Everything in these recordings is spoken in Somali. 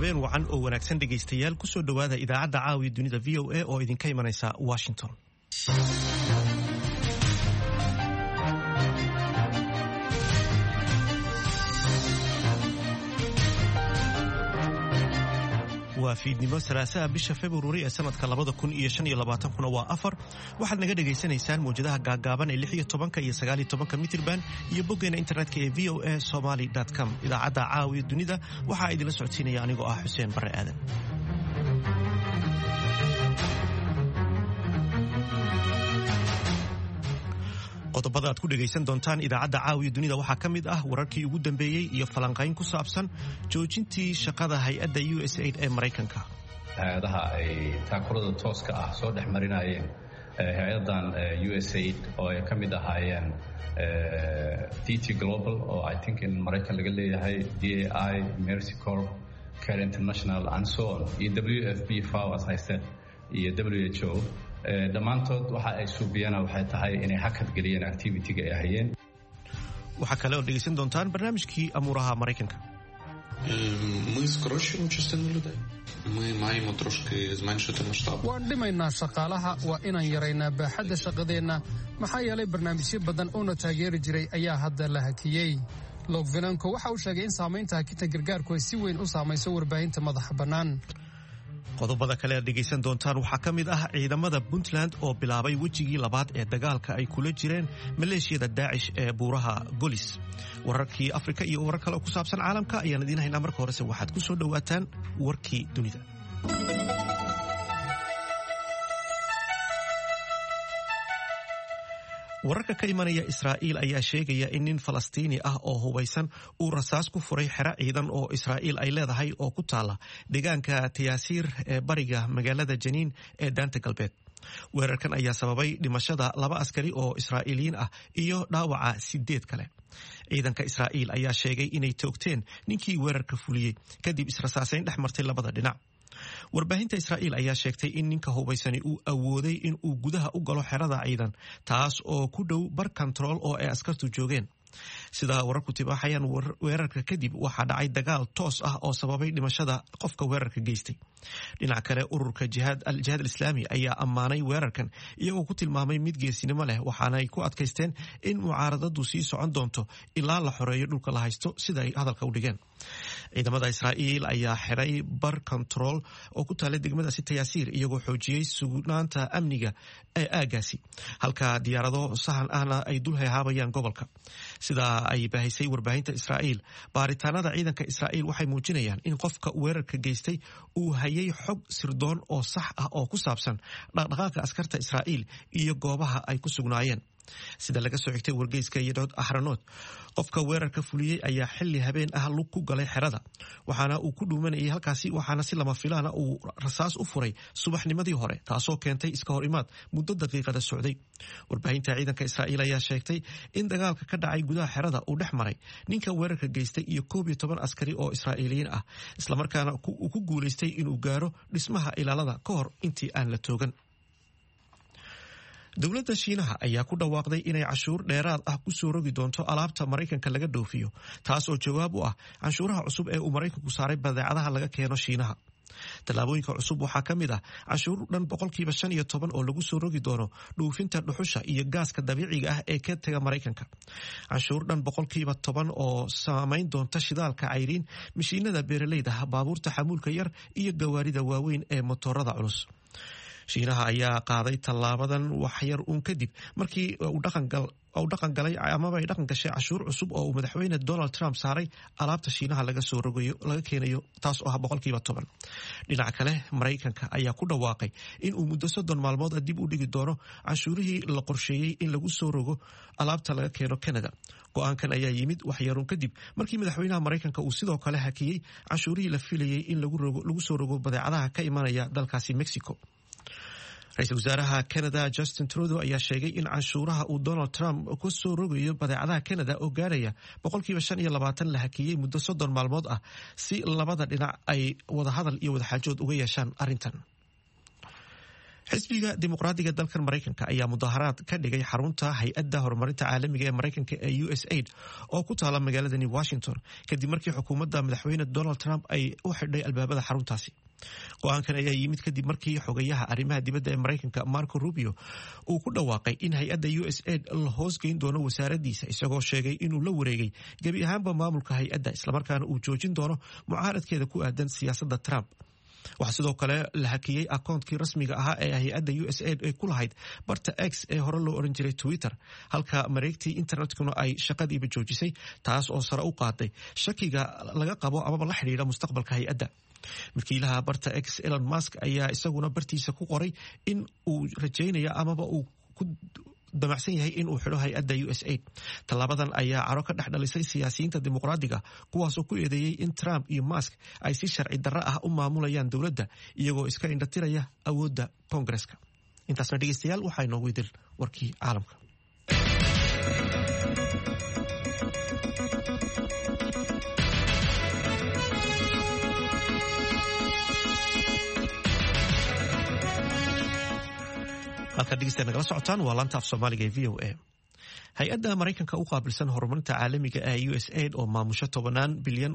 habeen wacan oo wanaagsan dhegaystayaal ku soo dhawaada idaacadda caawiya dunida VOA oo idinka imanaysa Washington. waa fiidnimo salaasaha bisha February ee sanadka 2025 waa 4 waxaad naga dhageysanaysaan muujadaha gaagaaban ee 16 iyo 19 mitirban iyo boggeena internetka ee voasomali.com. idaacadda caawiya dunida waxaa idinla socodsiinaya anigoo ah Xuseen Barre Aadan. qodobada aad ku dhagaysan doontaan idaacadda caawiya dunida waxaa ka mid ah wararkii ugu dambeeyey iyo falanqayn ku saabsan joojintii shaqada hay-adda USAID ee Maraykanka. hay-adaha ay taakulada tooska ah soo dhex marinayeen hay-adan USAID oo ay ka mid ahaayeen DT Global oo I think in Maraykan laga leeyahay, DAI, Mercy Corps, Care International and so on, iyo WFP, FAO as I said, iyo WHO. dhammaantood waxa ay suubiyana waxay tahay inay hakad geliyeen activity-ga ay hayeen. waxaa kale oo dhegaysan doontaan barnaamijkii amuuraha Maraykanka. waan dhimaynaa shaqaalaha, waa inaan yaraynaa baaxadda shaqadeenna maxaa yeelay barnaamijyo badan oona taageeri jiray ayaa hadda la hakiyey. Logvenanko waxa uu sheegay in saamaynta hakinta gargaarku ay si weyn u saamayso warbaahinta madaxa bannaan. qodobada kale aad dhegaysan doontaan waxaa ka mid ah ciidamada Puntland oo bilaabay wejigii labaad ee dagaalka ay kula jireen maleeshiyada Daacish ee buuraha Golis. wararkii Afrika iyo warar kale oo ku saabsan caalamka ayaan idiin haynaa. marka horese waxaad ku soo dhawaataan warkii dunida. wararka ka imanaya Israa'iil ayaa sheegaya in nin Falastiini ah oo hubaysan uu rasaas ku furay xero ciidan oo Israa'iil ay leedahay oo ku taala deegaanka Tayaasiir ee bariga magaalada Janiin ee Daanta Galbeed. weerarkan ayaa sababay dhimashada 2 askari oo Israa'iiliyiin ah iyo dhaawaca 8 kale. ciidanka Israa'iil ayaa sheegay inay toogteen ninkii weerarka fuliyey kadib israsaasayn dhex martay labada dhinac. warbaahinta Israa'iil ayaa sheegtay in ninka hubaysani uu awooday in uu gudaha u galo xerada ciidan, taas oo ku dhow bar control oo ay askartu joogeen. sida wararku tibaaxayaan, weerarka kadib waxaa dhacay dagaal toos ah oo sababay dhimashada qofka weerarka geystay. dhinaca kale, ururka jihaad al-islaami ayaa ammaanay weerarkan iyagoo ku tilmaamay mid geesinimo leh, waxaana ay ku adkaysteen in mucaaradadu sii socon doonto ilaa la xoreeyo dhulka la haysto, sida ay hadalka u dhigeen. ciidamada Israa'iil ayaa xiray bar control oo ku taala degmadaasi Tayaasiir iyagoo xoojiyey sugnaanta amniga ee aagaasi, halka diyaarado sahan ahna ay dul heehaabayaan gobolka. sida ay baahisay warbaahinta Israa'iil, baaritaanada ciidanka Israa'iil waxay muujinayaan in qofka weerarka geystay uu hayay xog sirdoon oo sax ah oo ku saabsan dhaqdhaqaaqa askarta Israa'iil iyo goobaha ay ku sugnaayeen. sida laga soo xigtay wargeyska Yedot Ahronoth, qofka weerarka fuliyey ayaa xilli habeen ah lug ku galay xerada, waxaana uu ku dhuumanayay halkaasi, waxaana si lama filaana uu rasaas u furay subaxnimadii hore, taasoo keentay iska hor imaad muddo daqiiqada socday. warbaahinta ciidanka Israa'iil ayaa sheegtay in dagaalka ka dhacay gudaha xerada uu dhex maray ninka weerarka geystay iyo 11 askari oo Israa'iiliyiin ah, islamarkaana uu ku guulaystay inuu gaaro dhismaha ilaalada ka hor intii aan la toogan. dowladda Shiinaha ayaa ku dhawaaqday inay cashuur dheeraad ah ku soo rogi doonto alaabta Maraykanka laga dhoofiyo, taas oo jawaab u ah canshuuraha cusub ee uu Maraykanku saaray badeecadaha laga keeno Shiinaha. tallaabooyinka cusub waxaa ka mid ah canshuur dhan 15% oo lagu soo rogi doono dhoofinta dhuxusha iyo gaaska dabiiciga ah ee ka taga Maraykanka, canshuur dhan 10% oo saamayn doonta shidaalka cayriin, mishiinada beeralayda, baabuurta xamuulka yar iyo gawaarida waaweyn ee motorada culus. Shiinaha ayaa qaaday tallaabadan waxyar uun kadib markii uu dhaqan galay amaba ay dhaqan gashay cashuur cusub oo uu madaxweyne Donald Trump saaray alaabta Shiinaha laga keenayo, taas oo ah 10%. dhinaca kale, Maraykanka ayaa ku dhawaaqay in uu muddo 30 maalmood dib u dhigi doono canshuurihii la qorsheeyey in lagu soo rogo alaabta laga keeno Canada. go'aankan ayaa yimid waxyaruun kadib markii madaxweynaha Maraykanka uu sidoo kale hakiyey canshuurihii la filayey in lagu soo rogo badeecadaha ka imanaya dalkaasi Mexico. ra-iisul wasaaraha Canada Justin Trudeau ayaa sheegay in canshuuraha uu Donald Trump ku soo rogayo badeecadaha Canada oo gaaraya 25% la hakiyey muddo 30 maalmood ah, si labada dhinac ay wada hadal iyo wada xaajood uga yeeshaan arrintan. xisbiga dimuqraadiga dalkan maraykanka ayaa mudaharaad ka dhigay xarunta hay-adda horumarinta caalamiga ee maraykanka ee USAID oo ku taala magaaladani Washington kadib markii xukuumadda madaxweyne Donald Trump ay u xidhay albaabada xaruntaasi. Go'aankan ayaa yimid kadib markii xogayaha arrimaha dibadda ee Maraykanka Marco Rubio uu ku dhawaaqay in hay-adda USAID la hoosgeyn doono wasaaraddiisa isagoo sheegay inuu la wareegay gebi ahaanba maamulka hay-adda islamarkaana uu joojin doono mucaaradkeeda ku aadan siyaasadda Trump. waxaa sidoo kale la hakiyey akoontkii rasmiga ahaa ee hay-adda USAID ay ku lahayd barta X ee hore loo oran jiray Twitter, halka mareegtii internetkuna ay shaqadiiba joojisay, taas oo sare u qaaday shakiga laga qabo amaba la xidhiidha mustaqbalka hay-adda. milkiilaha barta X Elon Musk ayaa isaguna bartiisa ku qoray in uu rajaynayo amaba uu ku damacsan yahay in uu xidho hay-adda USAID. Tallaabadan ayaa caro ka dhex dhalisay siyaasiyiinta dimuqraadiga kuwaasoo ku eedeeyey in Trump iyo Musk ay si sharci darro ah u maamulayaan dowladda iyagoo iska indhatiraya awoodda Koongareska. intaasna dhegeystayaal waxaa inoogu idil warkii caalamka. halka dhegeystayaal nagala socotaan waa laanta af Soomaaliga ee VOA. hay-adda Maraykanka u qaabilsan horumarinta caalamiga ee USAID oo maamusha $10 bilyan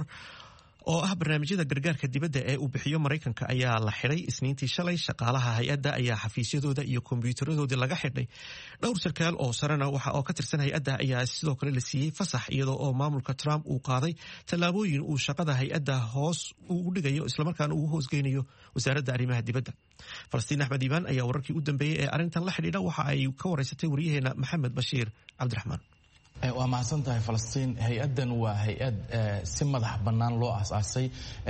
oo ah barnaamijyada gargaarka dibadda ee uu bixiyo Maraykanka ayaa la xidhay Isniintii shalay. Shaqaalaha hay-adda ayaa xafiisyadooda iyo kombiyuutaradoodii laga xidhay. dhowr sarkaal oo sarena waxa oo ka tirsan hay-adda ayaa sidoo kale la siiyey fasax iyadoo oo maamulka Trump uu qaaday tallaabooyin uu shaqada hay-adda hoos ugu dhigayo islamarkaana uu hoosgeynayo wasaaradda arrimaha dibadda. Falastiin Axmed Iibaan ayaa wararkii u dambeeyey ee arrintan la xidhiidha waxa ay ka waraysatay wariyaheena Maxamed Bashiir Cabdiraxmaan. waa mahadsan tahay Falastiin. hay-addan waa hay-ad si madax bannaan loo aasaasay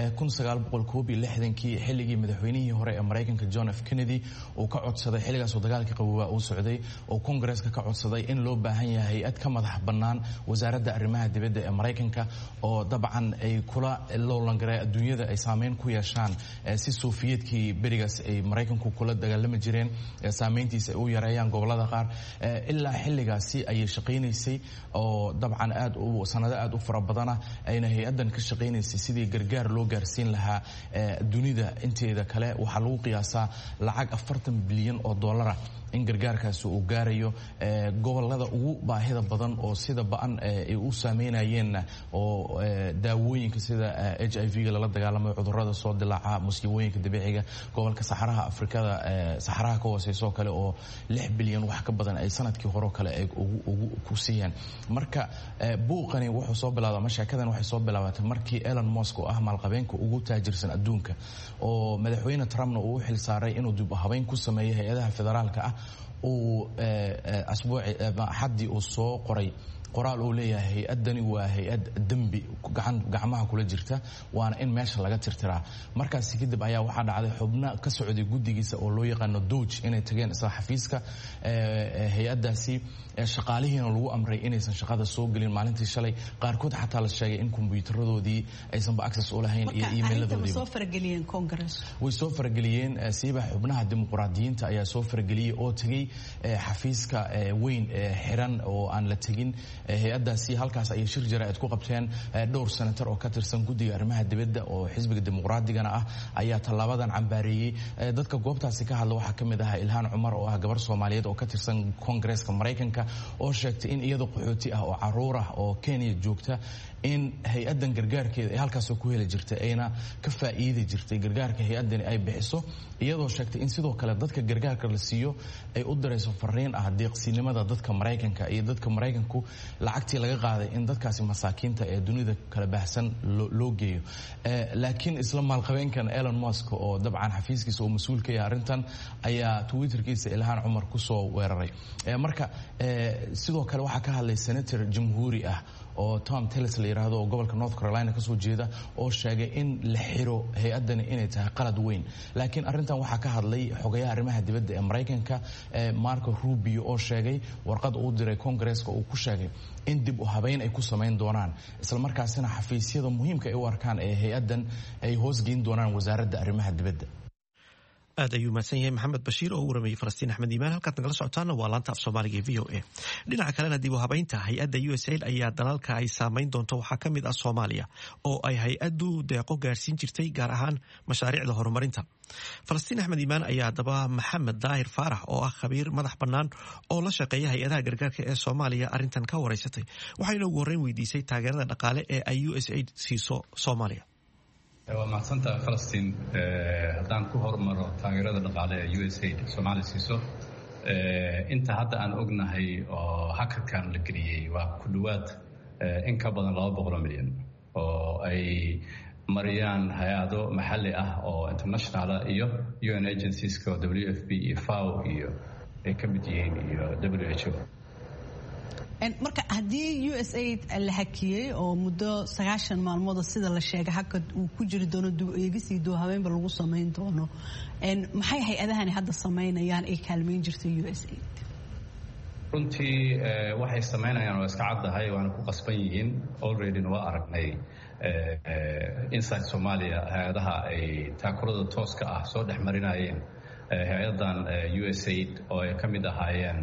1961kii xilligii madaxweynihii hore ee Maraykanka John F. Kennedy uu ka codsaday xilligaasoo dagaalkii qaboobaa uu socday oo Koongareeska ka codsaday in loo baahan yahay hay-ad ka madax bannaan wasaaradda arrimaha dibadda ee Maraykanka oo dabcan ay kula loolangaray adduunyada ay saameyn ku yeeshaan si Sofiyeedkii berigaas ay Maraykanku kula dagaalami jireen saameyntiisa ay u yareeyaan gobolada qaar. ilaa xilligaasi ayay shaqaynaysay oo dabcan sanado aad u fara badana ayna hay-addan ka shaqaynaysay sidii gargaar loo gaarsiin lahaa dunida inteeda kale. waxaa lagu qiyaasaa lacag $40 bilyan in gargaarkaasi uu gaarayo gobolada ugu baahida badan oo sida ba'an ay u saameynayeen oo daawooyinka sida HIV-ga lala dagaalamayo, cudurrada soo dilaaca, musiibooyinka dabiiciga, gobolka saxaraha Afrikada saxaraha ka hooseyso kale oo 6 bilyan wax ka badan ay sanadkii hore kale ay ugu ku siiyeen. marka buuqani wuxuu soo bilaabay mashaakadan waxay soo bilaabatay markii Elon Musk oo ah maalqabeenka ugu taajirsan adduunka oo madaxweyne Trumpna uu xil saaray inuu dib u habeyn ku sameeyo hay-adaha federaalka ah uu xaddii uu soo qoray qoraal uu leeyahay hay-addani waa hay-ad dembi gacmaha kula jirta waana in meesha laga tirtiraa. markaasi kadib ayaa waxaa dhacday xubno ka socday guddigiisa oo loo yaqaano Doge inay tageen isla xafiiska hay-addaasi. shaqaalihiina lagu amray inaysan shaqada soo gelin maalintii shalay. qaarkood xataa la sheegay in kombiyuutaradoodii aysanba access u lahayn iyo email-ladoodii. way soo farageliyeen siiba xubnaha dimuqraadiyiinta ayaa soo farageliyey oo tegey xafiiska weyn xiran oo aan la tegin hay-addaasi. halkaas ayay shir jaraa'id ku qabteen. dhowr senator oo ka tirsan guddiga arrimaha dibadda oo xisbiga dimuqraadigana ah ayaa tallaabadan cambaareeyey. dadka goobtaasi ka hadla waxaa ka mid ahaa Ilhaan Cumar oo ah gabar Soomaaliyeed oo ka tirsan Koongareeska Maraykanka oo sheegtay in iyadoo qaxooti ah oo caruur ah oo Kenya joogta in hay-addan gargaarkeeda ay halkaasoo ku heli jirtay ayna ka faa'iidi jirtay gargaarka hay-addani ay bixiso, iyadoo sheegtay in sidoo kale dadka gargaarka la siiyo ay u dirayso fariin ah deeqsinimada dadka Maraykanka iyo dadka Maraykanku lacagtii laga qaaday in dadkaasi masaakiinta ee dunida kala baahsan loo geeyo. laakiin isla maalqabeenkan Elon Musk oo dabcan xafiiskiisa oo mas'uul ka yahay arrintan ayaa Twitterkiisa Ilhaan Cumar ku soo weeraray. marka sidoo kale waxaa ka hadlay senator jamhuuri ah oo Tom Tillis la yiraahdo oo gobolka North Carolina ka soo jeeda oo sheegay in la xiro hay-addani inay tahay qalad weyn. laakiin arrintan waxaa ka hadlay xogayaha arrimaha dibadda ee Maraykanka Marco Rubio oo sheegay warqad uu diray Koongareeska uu ku sheegay in dib u habeyn ay ku samayn doonaan isla markaasina xafiisyada muhiimka ay u arkaan ee hay-addan ay hoosgeyn doonaan wasaaradda arrimaha dibadda. aad ayuu mahadsan yahay maxamed bashiir oo u waramayay falastiin axmed iimaan halkaad nagala socotaana waa laanta af soomaaliga ee v o a dhinaca kalena dib u habaynta hay-adda USAID ayaa dalalka ay saamayn doonto waxaa ka mid ah Soomaaliya oo ay hay-addu deeqo gaarsiin jirtay gaar ahaan mashaariicda horumarinta falastiin axmed iimaan ayaa daba maxamed daahir faarax oo ah khabiir madax bannaan oo la shaqeeya hay-adaha gargaarka ee Soomaaliya arrintan ka wareysatay waxayna ugu horreyn weydiisay taageerada dhaqaale ee ay USAID siiso Soomaaliya. waa mahadsanta falastiin haddaan ku hormaro taageerada dhaqaale ee USAID Soomaaliya siiso inta hadda aan ognahay oo hakarkan la geliyey waa ku dhowaad in ka badan 200 milyan oo ay mariyaan hay-ado maxalli ah oo international iyo UN agencies-ka WFP iyo FAO iyo ay ka mid yihiin iyo WHO. marka haddii USAID la hakiyey oo muddo 90 maalmood sida la sheegay hakad uu ku jiri doono eegisii doo habeenba lagu sameyn doono maxay hay-adahani hadda sameynayaan ay kaalmeyn jirtay USAID? runtii waxay sameynayaan waa iska caddahay waana ku qasban yihiin already waa aragnay inside Soomaaliya hay-adaha ay taakurada tooska ah soo dhex marinayeen hay-adan USAID oo ay ka mid ahaayeen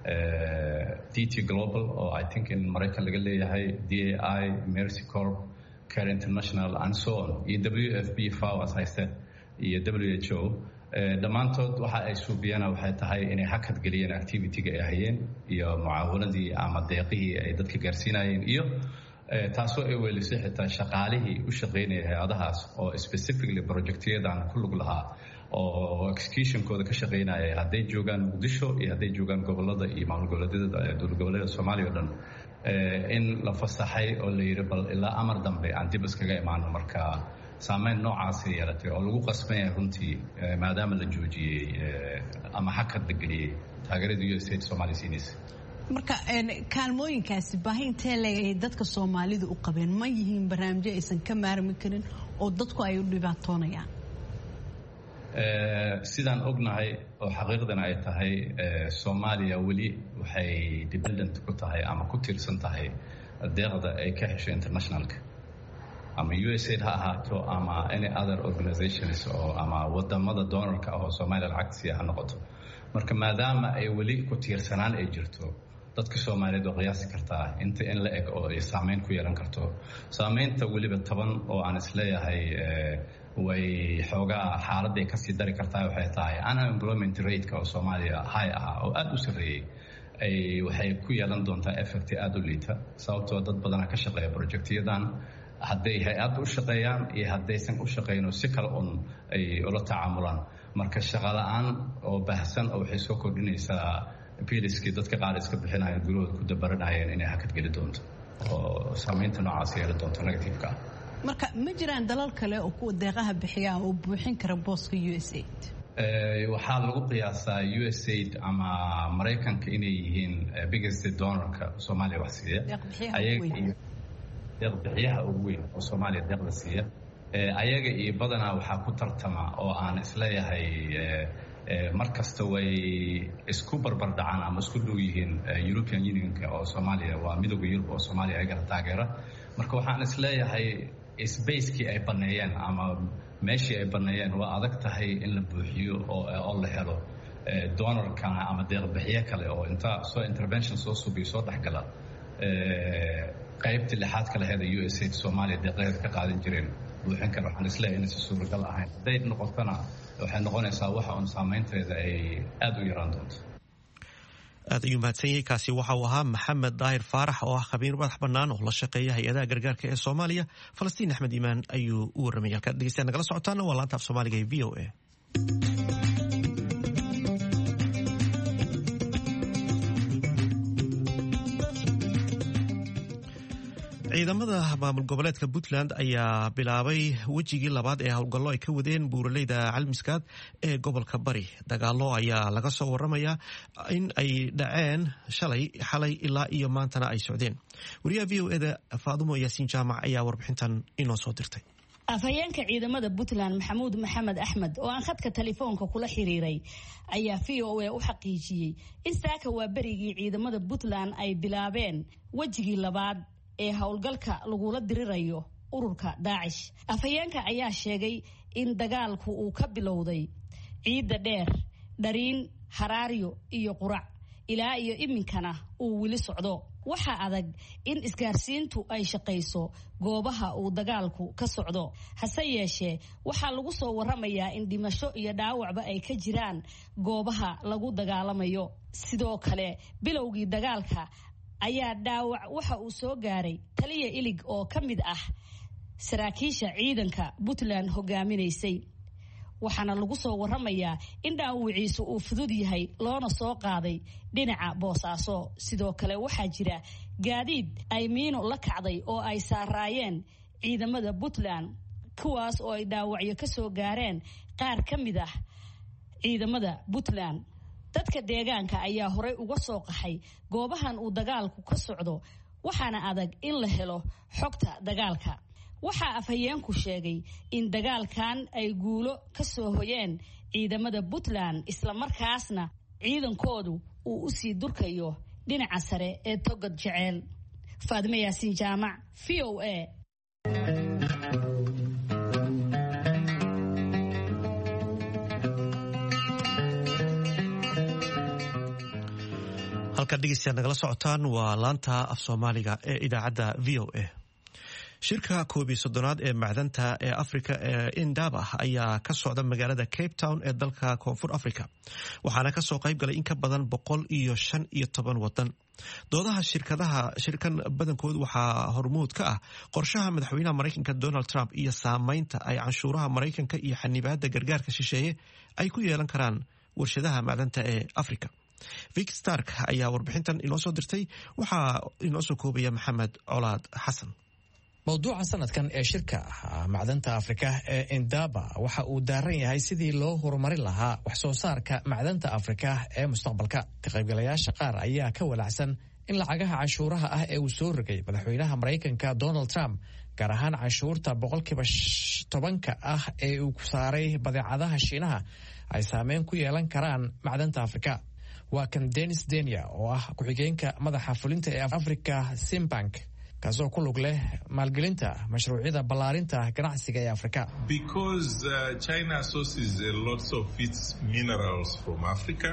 DT Global oo I think in Maraykan laga leeyahay DAI, Mercy Corp, Care International and so on iyo WFP, FAO as I said iyo WHO dhammaantood waxa ay suubiyana waxay tahay inay hakad geliyeen activity-ga ay hayeen iyo mucaawanadii ama deeqihii ay dadka gaarsiinayeen iyo taasoo ay weelisay xitaa shaqaalihii u shaqaynaya hay-adahaas oo specifically projectyadan ku lug lahaa oo executionkooda ka shaqaynaya hadday joogaan Muqdisho iyo hadday joogaan gobolada iyo maamul goboleedyada dowlad goboleedyada Soomaaliya oo dhan in la fasaxay oo la yiri bal ilaa amar dambe aan dib iskaga imaano marka saameyn noocaas yeelatay oo lagu qasban yahay runtii maadaama la joojiyey ama hakad la geliyey taageerada USAID Soomaaliya siinaysa. marka kaalmooyinkaasi baahinta leeyahay dadka Soomaalidu u qabeen ma yihiin barnaamijyo aysan ka maarmi karin oo dadku ay u dhibaatoonayaan? sidaan ognahay oo xaqiiqdan ay tahay Soomaaliya weli waxay dependent ku tahay ama ku tiirsan tahay deeqda ay ka hesho internationalka ama USAID ha ahaato ama any other organizations oo ama wadamada donorka oo Soomaaliya lacagtiisa ha noqoto marka maadaama ay weli ku tiirsanaan ay jirto dadka Soomaaliyeed oo qiyaasi kartaa inta in la eg oo ay saameyn ku yeelan karto saameynta weliba 10 oo aan isleeyahay way xoogaa xaaladday ka sii dari kartaa waxay tahay unemployment rate-ka oo Soomaaliya high ah oo aad u sareeyay ay waxay ku yeelan doontaa effect aad u liita sababtoo dad badan ka shaqeeya projectyadan hadday hay-ad u shaqeeyaan iyo haddaysan u shaqeyno si kale un ay ula tacaamulaan marka shaqo la'aan oo baahsan oo waxay soo kordhinaysaa biliskii dadka qaar iska bixinayaan gurahooda ku dabaranayeen inay hakad geli doonto oo saameynta noocaas yeeli doonto negative-ka ah. marka ma jiraan dalal kale oo kuwa deeqaha bixiya oo buuxin kara booska USAID? waxaa lagu qiyaasaa USAID ama Maraykanka inay yihiin biggest donorka Soomaaliya wax siiya deeq bixiyaha ugu weyn oo Soomaaliya deeqda siiya ayaga iyo badanaa waxaa ku tartama oo aan isleeyahay markasta way isku barbar dhacaan ama isku dhow yihiin European Unionka oo Soomaaliya waa midowga Yurub oo Soomaaliya ay taageera marka waxaan isleeyahay space-kii ay baneeyeen ama meeshii ay baneeyeen waa adag tahay in la buuxiyo oo la helo donorka ama deeq bixiye kale oo inta soo intervention soo subiyo soo dhaxgala qaybta lixaad kale heeda USAID Soomaaliya deeqeed ka qaadan jireen buuxin kara waxaan isleeyahay inay suuragal ahayn hadday noqotana waxay noqonaysaa waxa un saameynteeda ay aad u yaraan doonto. aad ayuu mahadsan yahay kaasi waxa uu ahaa maxamed daahir faarax oo ah khabiir madax bannaan oo la shaqeeya hay-adaha gargaarka ee Soomaaliya. falastiin axmed iimaan ayuu u warramayay halkaad dhegeystayaal nagala socotaana waa laanta af Soomaaliga ee VOA. ciidamada maamul goboleedka Puntland ayaa bilaabay wejigii labaad ee howlgallo ay ka wadeen buuraleyda Calmiskaad ee gobolka Bari. dagaalo ayaa laga soo waramayaa in ay dhaceen xalay ilaa iyo maantana ay socdeen. wariyaha VOA-da Faadumo Yaasiin Jaamac ayaa warbixintan inoo soo dirtay. afhayeenka ciidamada Puntland Maxamuud Maxamed Axmed oo aan khadka telefoonka kula xiriiray ayaa VOA u xaqiijiyay in saaka waa berigii ciidamada Puntland ay bilaabeen wejigii labaad ee howlgalka lagula dirirayo ururka Daacish. afhayeenka ayaa sheegay in dagaalku uu ka bilowday ciidda dheer, dhariin, haraaryo iyo qurac ilaa iyo iminkana uu weli socdo. waxaa adag in isgaarsiintu ay shaqayso goobaha uu dagaalku ka socdo. hase yeeshee waxaa lagu soo waramayaa in dhimasho iyo dhaawacba ay ka jiraan goobaha lagu dagaalamayo. sidoo kale bilowgii dagaalka ayaa dhaawac waxa uu soo gaaray taliya ilig oo ka mid ah saraakiisha ciidanka Puntland hogaaminaysay. waxaana lagu soo waramayaa in dhaawiciisu uu fudud yahay loona soo qaaday dhinaca Boosaaso. sidoo kale waxaa jira gaadiid ay miino la kacday oo ay saaraayeen ciidamada Puntland, kuwaas oo ay dhaawacyo ka soo gaareen qaar ka mid ah ciidamada Puntland. dadka deegaanka ayaa horey uga soo qaxay goobahan uu dagaalku ka socdo, waxaana adag in la helo xogta dagaalka. waxaa afhayeenku sheegay in dagaalkan ay guulo ka soo hoyeen ciidamada Puntland, isla markaasna ciidankoodu uu u sii durkayo dhinaca sare ee Togod Jecel. Faadime Yaasiin Jaamac, VOA. halka dhegeystayaal nagala socotaan waa laanta af Soomaaliga ee idaacadda VOA. shirka 11aad ee macdanta ee Afrika ee Indaba ayaa ka socda magaalada Cape Town ee dalka Koonfur Afrika, waxaana ka soo qayb galay in ka badan 115 wadan. doodaha shirkan badankood waxaa hormuud ka ah qorshaha madaxweynaha Mareykanka Donald Trump iyo saameynta ay canshuuraha Mareykanka iyo xanibaadda gargaarka shisheeye ay ku yeelan karaan warshadaha macdanta ee Afrika. Vic Stark ayaa warbixintan inoo soo dirtay, waxaa inoo soo koobaya Maxamed Colaad Xasan. mawduuca sanadkan ee shirka macdanta Afrika ee Indaba waxa uu daaran yahay sidii loo horumarin lahaa wax soo saarka macdanta Afrika ee mustaqbalka. ka qaybgalayaasha qaar ayaa ka walacsan in lacagaha canshuuraha ah ee uu soo rogay madaxweynaha Mareykanka Donald Trump, gaar ahaan canshuurta 10% ah ee uu ku saaray badeecadaha Shiinaha, ay saameyn ku yeelan karaan macdanta Afrika. waa kan Dennis Denia oo ah ku-xigeenka madaxa fulinta ee Africa Simbank, kaasoo ku lug leh maalgelinta mashruucyada ballaarinta ganacsiga ee Afrika. Because China sources lots of its minerals from Africa.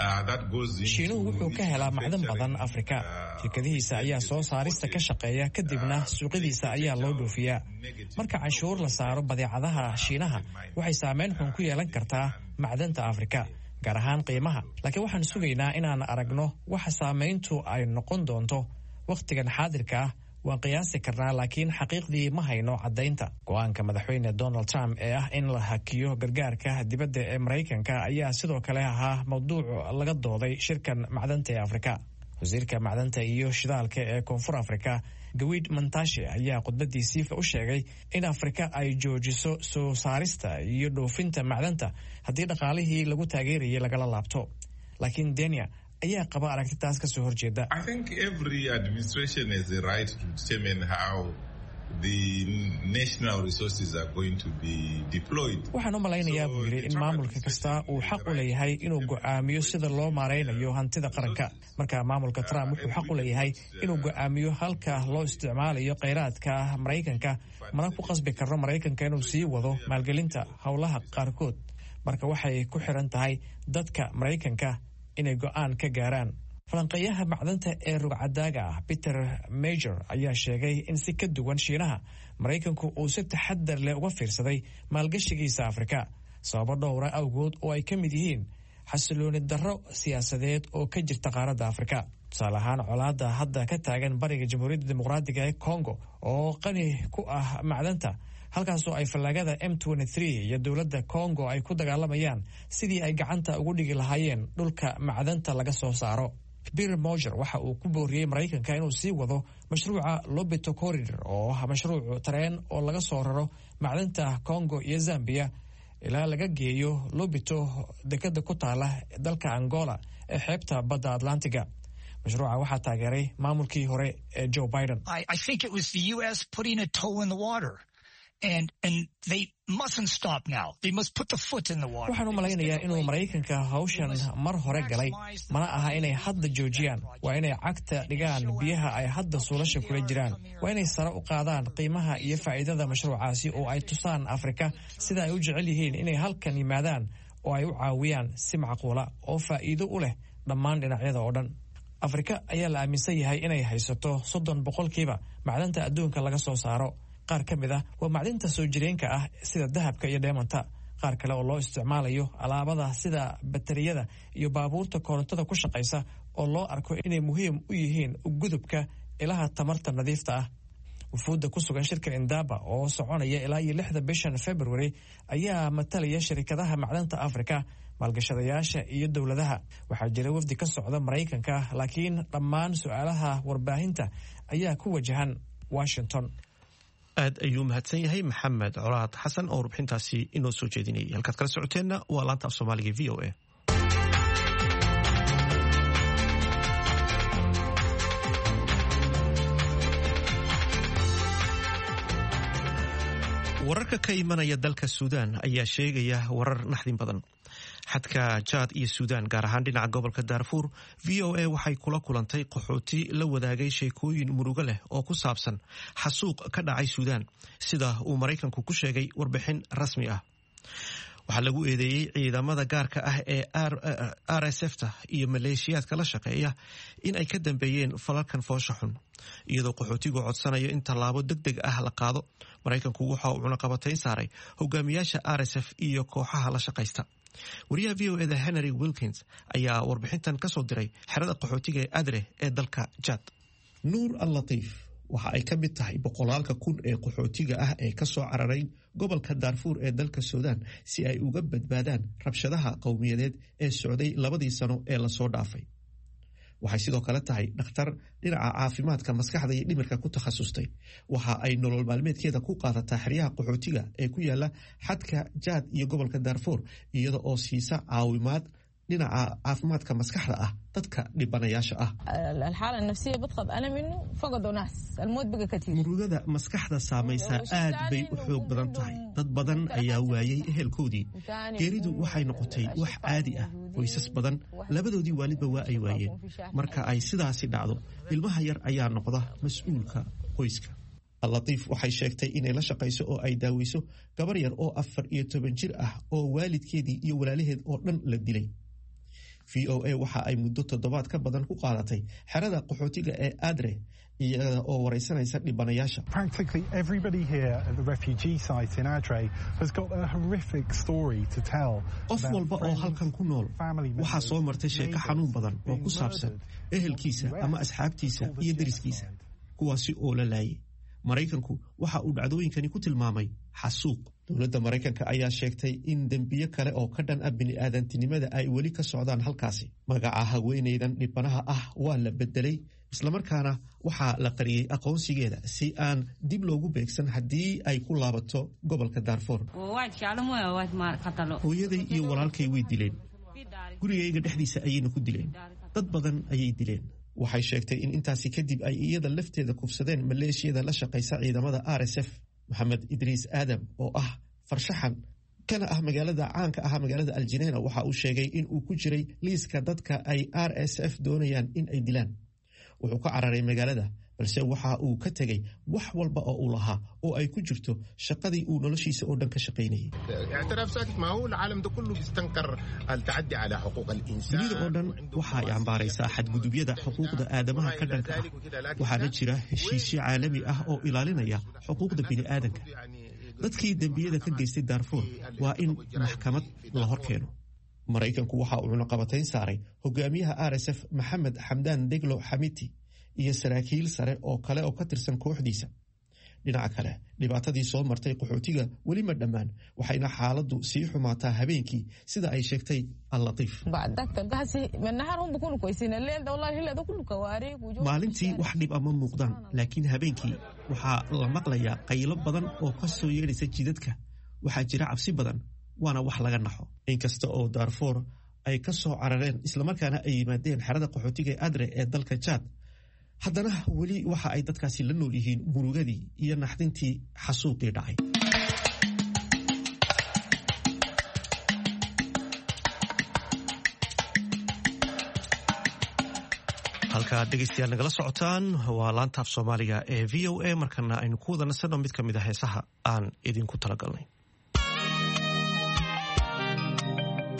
Shiinuhu wuxuu ka helaa macdan badan Afrika. shirkadihiisa ayaa soo saarista ka shaqeeya, kadibna suuqyadiisa ayaa loo dhoofiyaa. marka canshuur la saaro badeecadaha Shiinaha, waxay saameyn xun ku yeelan kartaa macdanta Afrika, gaar ahaan qiimaha. laakiin waxaan sugaynaa inaan aragno waxa saameyntu ay noqon doonto. wakhtigan xaadirka ah waan qiyaasi karnaa, laakiin xaqiiqdii ma hayno caddaynta. go'aanka madaxweyne Donald Trump ee ah in la hakiyo gargaarka dibadda ee Mareykanka ayaa sidoo kale ahaa mawduuc laga dooday shirkan macdanta ee Afrika. wasiirka macdanta iyo shidaalka ee Koonfur Afrika, Gawid Mantashe, ayaa khudbadiisii u sheegay in Afrika ay joojiso soo saarista iyo dhoofinta macdanta haddii dhaqaalihii lagu taageerayay lagala laabto. laakiin Denia ayaa qaba aragtidaas ka soo horjeeda. I think every administration has the right to determine how the national resources are going to be deployed. waxaan u malaynayaa buu yidhi in maamulka kasta uu xaq u leeyahay inuu go'aamiyo sida loo maaraynayo hantida qaranka. marka maamulka Trump wuxuu xaq u leeyahay inuu go'aamiyo halka loo isticmaalayo kheyraadka Mareykanka, mana ku qasbi karno Mareykanka inuu sii wado maalgelinta howlaha qaarkood. marka waxay ku xiran tahay dadka Mareykanka inay go'aan ka gaaraan. falanqeeyaha macdanta ee rugcadaaga ah Peter Major ayaa sheegay in si ka duwan Shiinaha, Mareykanku uu si taxadar leh uga fiirsaday maalgashigiisa Afrika, sababo dhowra awgood oo ay ka mid yihiin xasilooni darro siyaasadeed oo ka jirta qaaradda Afrika. tusaale ahaan, colaadda hadda ka taagan bariga Jamhuuriyadda Dimuqraadiga ee Congo oo qani ku ah macdanta, halkaasoo ay fallaagada M23 iyo dowladda Congo ay ku dagaalamayaan sidii ay gacanta ugu dhigi lahaayeen dhulka macdanta laga soo saaro. Peter Major waxa uu ku booriyey Mareykanka inuu sii wado mashruuca Lobito Corridor oo ah mashruuc tareen oo laga soo raro macdanta Congo iyo Zambia ilaa laga geeyo Lobito, dekada ku taala dalka Angola ee xeebta badda Atlantiga. mashruuca waxaa taageeray maamulkii hore ee Joe Biden. I think it was the US putting a toe in the water. And they mustn't stop now. They must put the foot in the water. waxaan u malaynayaa inuu Mareykanka hawshan mar hore galay, mana aha inay hadda joojiyaan. waa inay cagta dhigaan biyaha ay hadda suulasha kula jiraan. waa inay sare u qaadaan qiimaha iyo faa'iidada mashruucaasi oo ay tusaan Afrika sida ay u jecel yihiin inay halkan yimaadaan oo ay u caawiyaan si macquula oo faa'iido u leh dhammaan dhinacyada oo dhan. Afrika ayaa la aaminsan yahay inay haysato 30% macdanta adduunka laga soo saaro. Qaar ka mid ah waa macdanta soo jireenka ah sida dahabka iyo diamanta. Qaar kale oo loo isticmaalayo alaabada sida batariyada iyo baabuurta korontada ku shaqaysa oo loo arko inay muhiim u yihiin gudubka ilaha tamarta nadiifta ah. wufuudda ku sugan shirka Indaba oo soconaya ilaa 6 bishan February ayaa matalaya shirkadaha macdanta Afrika, maalgashadayaasha iyo dowladaha. Waxaa jira wafdi ka socda Mareykanka, laakiin dhammaan su'aalaha warbaahinta ayaa ku wajahan Washington. aad ayuu mahadsan yahay Maxamed Colaad Xasan oo warbixintaasi inoo soo jeedinayay. halkaad kala socoteenna waa laanta af Soomaaliga VOA. wararka ka imanaya dalka Suudaan ayaa sheegaya warar naxdin badan. xadka Chad iyo Suudaan, gaar ahaan dhinaca gobolka Darfur, VOA waxay kula kulantay qaxooti la wadaagay sheekooyin murugo leh oo ku saabsan xasuuq ka dhacay Suudaan, sida uu Mareykanku ku sheegay warbixin rasmi ah. waxaa lagu eedeeyey ciidamada gaarka ah ee RSF-ta iyo maleeshiyaadka la shaqeeya in ay ka dambeeyeen falalkan foosha xun, iyadoo qaxootigu codsanayo in tallaabo degdeg ah la qaado. Mareykanku waxa uu cunaqabatayn saaray hogaamiyaasha RSF iyo kooxaha la shaqaysta. wariyaha VOA-da Henry Wilkins ayaa warbixintan ka soo diray xerada qaxootiga ee Adre ee dalka Chad. Nuur al-Latiif waxa ay ka mid tahay boqolaalka kun ee qaxootiga ah ee ka soo cararay gobolka Darfur ee dalka Suudaan si ay uga badbaadaan rabshadaha qowmiyadeed ee socday 2 sano ee la soo dhaafay. waxay sidoo kale tahay dhakhtar dhinaca caafimaadka maskaxda iyo dhimirka ku takhasustay. waxa ay nolol maalmeedkeeda ku qaadataa xeryaha qaxootiga ee ku yaala xadka Chad iyo gobolka Darfur, iyada oo siisa caawimaad dhinaca caafimaadka maskaxda ah dadka dhibanayaasha ah. murugada maskaxda saamaysa aad bay u xoog badan tahay. dad badan ayaa waayay ehelkoodii. geeridu waxay noqotay wax caadi ah. qoysas badan labadoodii waalidba waa ay waayeen. marka ay sidaasi dhacdo, ilmaha yar ayaa noqda mas-uulka qoyska. al-Latiif waxay sheegtay inay la shaqayso oo ay daaweyso gabar yar oo 14 jir ah oo waalidkeedii iyo walaalaheed oo dhan la dilay. VOA waxa ay muddo 7 ka badan ku qaadatay xerada qaxootiga ee Adre iyada oo wareysanaysa dhibanayaasha. Practically everybody here at the refugee site in Adre has got a horrific story to tell. qof walba oo halkan ku nool waxaa soo martay sheeko xanuun badan oo ku saabsan ehelkiisa ama asxaabtiisa iyo deriskiisa, kuwaasi oo la laayay. Mareykanku waxa uu dhacdooyinkani ku tilmaamay xasuuq. dowladda Mareykanka ayaa sheegtay in dembiyo kale oo ka dhan ah bini'aadantinimada ay weli ka socdaan halkaasi. magaca haweeneydan dhibanaha ah waa la bedelay, islamarkaana waxaa la qariyey aqoonsigeeda si aan dib loogu beegsan haddii ay ku laabato gobolka Darfur. hooyaday iyo walaalkay way dileen. gurigayga dhexdiisa ayayna ku dileen. dad badan ayay dileen. waxay sheegtay in intaasi kadib ay iyada lafteeda kufsadeen maleeshiyada la shaqaysa ciidamada RSF. Maxamed Idriis Aadam oo ah farshaxan kana ah magaalada caanka ah magaalada Aljineena waxa uu sheegay in uu ku jiray liiska dadka ay RSF doonayaan in ay dilaan. wuxuu ka cararay magaalada, balse waxa uu ka tagay wax walba oo uu lahaa oo ay ku jirto shaqadii uu noloshiisa oo dhan ka shaqaynayay. dunida oo dhan waxa ay cambaaraysaa xadgudubyada xuquuqda aadamaha ka dhanka ah. waxaana jira heshiisyo caalami ah oo ilaalinaya xuquuqda bini'aadanka. dadkii dembiyada ka geystay Darfur waa in maxkamad la hor keeno. Mareykanku waxa uu cunaqabatayn saaray hogaamiyaha RSF Maxamed Xamdaan Deglo Xamiti iyo saraakiil sare oo kale oo ka tirsan kooxdiisa. dhinaca kale, dhibaatadii soo martay qaxootiga weli ma dhammaan, waxayna xaaladdu sii xumaataa habeenkii sida ay sheegtay al-Latiif. maalintii wax dhib ama muuqdaan, laakiin habeenkii waxaa la maqlayaa qaylo badan oo ka soo yeedhaysa jidadka. waxaa jira cabsi badan, waana wax laga naxo. inkasta oo Darfur ay ka soo carareen islamarkaana ay yimaadeen xerada qaxootiga ee Adre ee dalka Chad, haddana weli waxa ay dadkaasi la nool yihiin murugadii iyo naxdintii xasuuqii dhacay. halkaa dhegeystayaal nagala socotaan waa laanta af Soomaaliga ee VOA. markana aynu ku wada nasanno mid ka mid ah heesaha aan idinku talagalnay.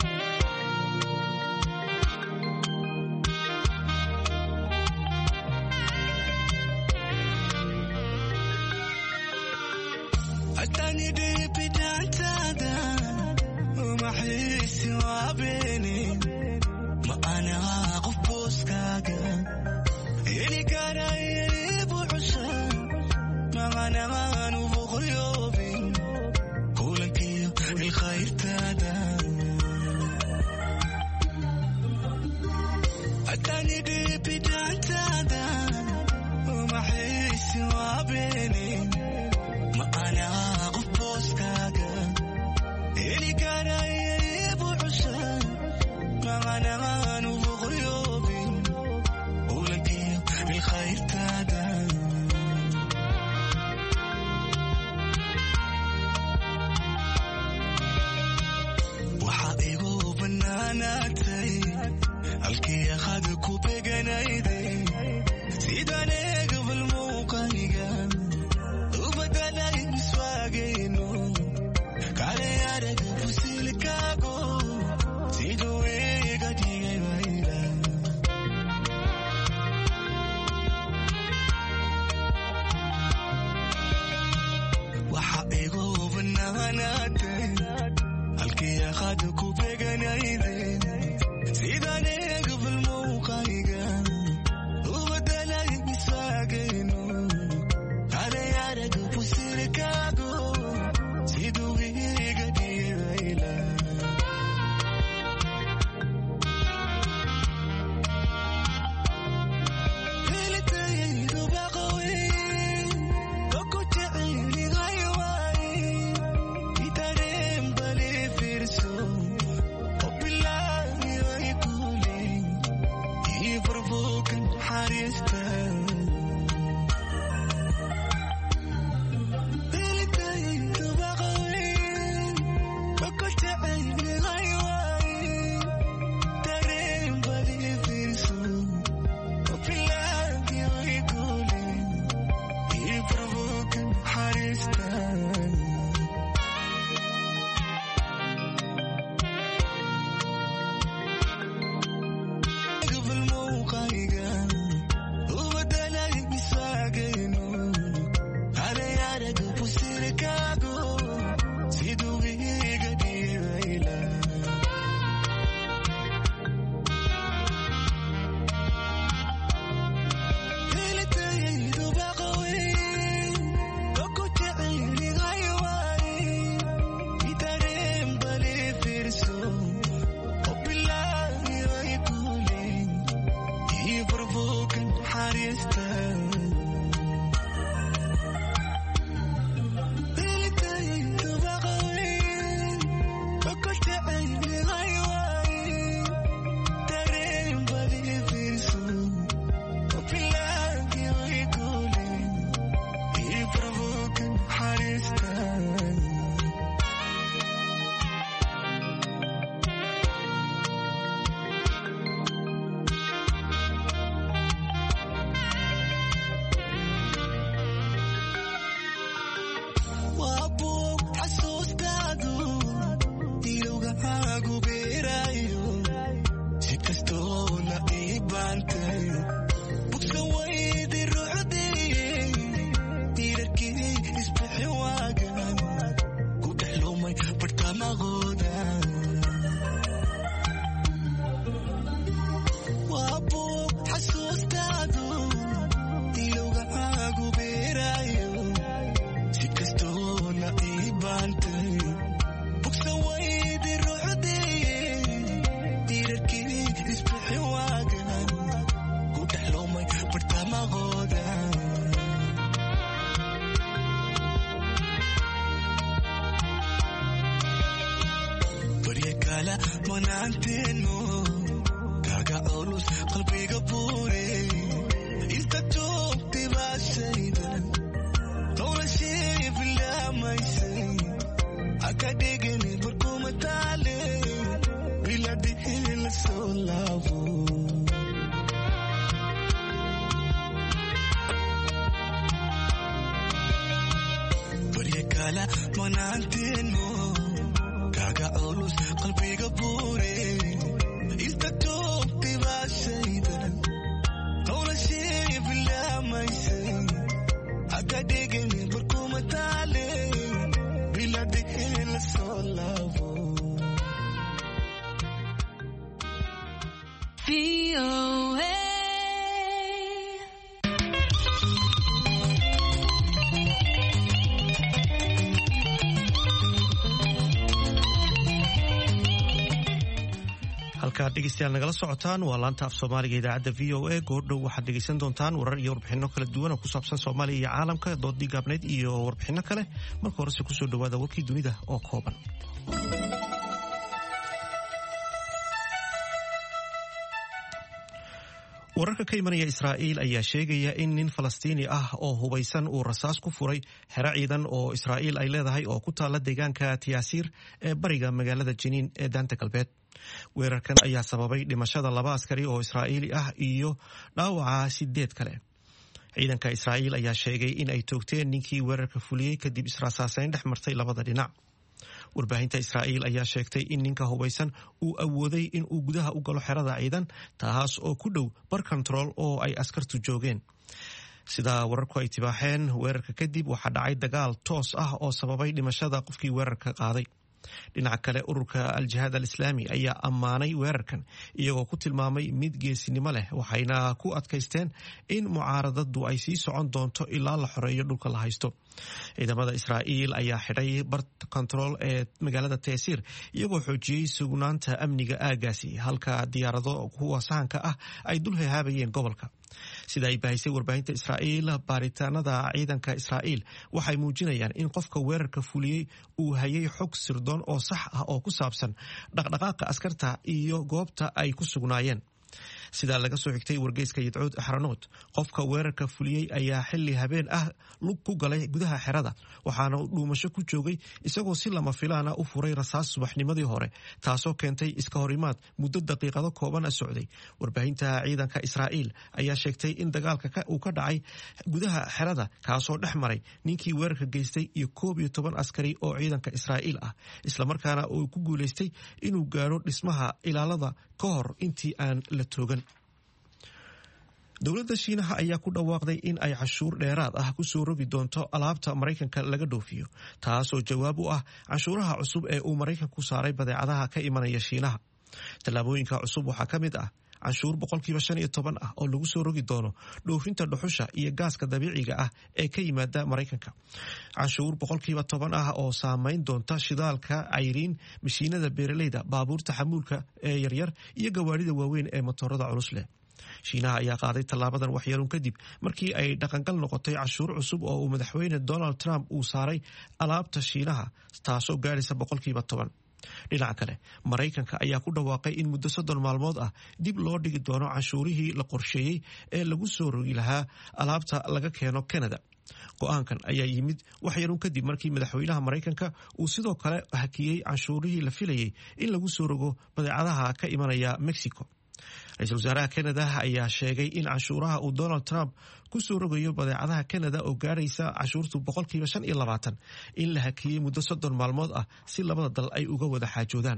halkaad dhegeystayaal nagala socotaan waa laanta af soomaaliga idaacadda VOA goordhow waxaad dhegeysan doontaan warar iyo warbixino kala duwan oo ku saabsan soomaaliya iyo caalamka doodii gaabneyd iyo warbixino kale marka horese kusoo dhawaada warkii dunida oo kooban. wararka ka imanaya Israa'iil ayaa sheegaya in nin Falastiini ah oo hubaysan uu rasaas ku furay xero ciidan oo Israa'iil ay leedahay oo ku taala deegaanka Tiyaasiir ee bariga magaalada Jiniin ee daanta galbeed. weerarkan ayaa sababay dhimashada 2 askari oo Israa'iili ah iyo dhaawaca 8 kale. ciidanka Israa'iil ayaa sheegay in ay toogteen ninkii weerarka fuliyay kadib israasaasayn dhex martay labada dhinac. warbaahinta Israa'iil ayaa sheegtay in ninka hubaysan uu awooday in uu gudaha u galo xerada ciidan taas oo ku dhow bar control oo ay askartu joogeen. sida wararku ay tibaaxeen weerarka kadib waxaa dhacay dagaal toos ah oo sababay dhimashada qofkii weerarka qaaday. dhinaca kale ururka al-jihaad al-islaami ayaa ammaanay weerarkan iyagoo ku tilmaamay mid geesinimo leh waxayna ku adkaysteen in mucaaradadu ay sii socon doonto ilaa la xoreeyo dhulka la haysto. ciidamada Israa'iil ayaa xidhay bar control ee magaalada Tiyaasiir iyagoo xoojiyay sugnaanta amniga aagaasi halka diyaarado kuwa sahanka ah ay dul hehaabayeen gobolka. sida ay baahisay warbaahinta Israa'iil baaritaanada ciidanka Israa'iil waxay muujinayaan in qofka weerarka fuliyay uu hayay xog sirdoon oo sax ah oo ku saabsan dhaqdhaqaaqa askarta iyo goobta ay ku sugnaayeen. sida laga soo xigtay wargeyska Yidcood Axranood qofka weerarka fuliyay ayaa xilli habeen ah lug ku galay gudaha xerada waxaana dhuumasho ku joogay isagoo si lama filaana u furay rasaas subaxnimadii hore taasoo keentay iska horimaad muddo daqiiqado kooban socday. warbaahinta ciidanka Israa'iil ayaa sheegtay in dagaalka uu ka dhacay gudaha xerada kaasoo dhex maray ninkii weerarka geystay iyo 11 askari oo ciidanka Israa'iil ah isla markaana uu ku guuleystay inuu gaaro dhismaha ilaalada ka hor intii aan la toogan. dowladda Shiinaha ayaa ku dhawaaqday in ay cashuur dheeraad ah ku soo rogi doonto alaabta Mareykanka laga dhoofiyo taasoo jawaab u ah cashuuraha cusub ee uu Mareykanku saaray badeecadaha ka imanaya Shiinaha. tallaabooyinka cusub waxaa ka mid ah cashuur 15% ah oo lagu soo rogi doono dhoofinta dhuxusha iyo gaaska dabiiciga ah ee ka yimaada Mareykanka. cashuur 10% ah oo saameyn doonta shidaalka, cayriin, mishiinada beeraleyda, baabuurta xamuulka ee yaryar iyo gawaarida waaweyn ee matoorada culus leh. Shiinaha ayaa qaaday tallaabadan waxyaruun kadib markii ay dhaqangal noqotay cashuur cusub oo uu madaxweyne Donald Trump uu saaray alaabta Shiinaha taasoo gaaraysa 10%. dhinaca kale Mareykanka ayaa ku dhawaaqay in muddo 30 maalmood ah dib loo dhigi doono cashuurihii la qorsheeyay ee lagu soo rogi lahaa alaabta laga keeno Canada. go'aankan ayaa yimid waxyaruun kadib markii madaxweynaha Mareykanka uu sidoo kale hakiyay cashuurihii la filayay in lagu soo rogo badeecadaha ka imanaya Mexico. ra-iisul wasaaraha Canada ayaa sheegay in cashuuraha uu Donald Trump ku soo rogayo badeecadaha Canada oo gaaraysa cashuurtu 25% in la hakiyay muddo 30 maalmood ah si labada dal ay uga wada xaajoodaan.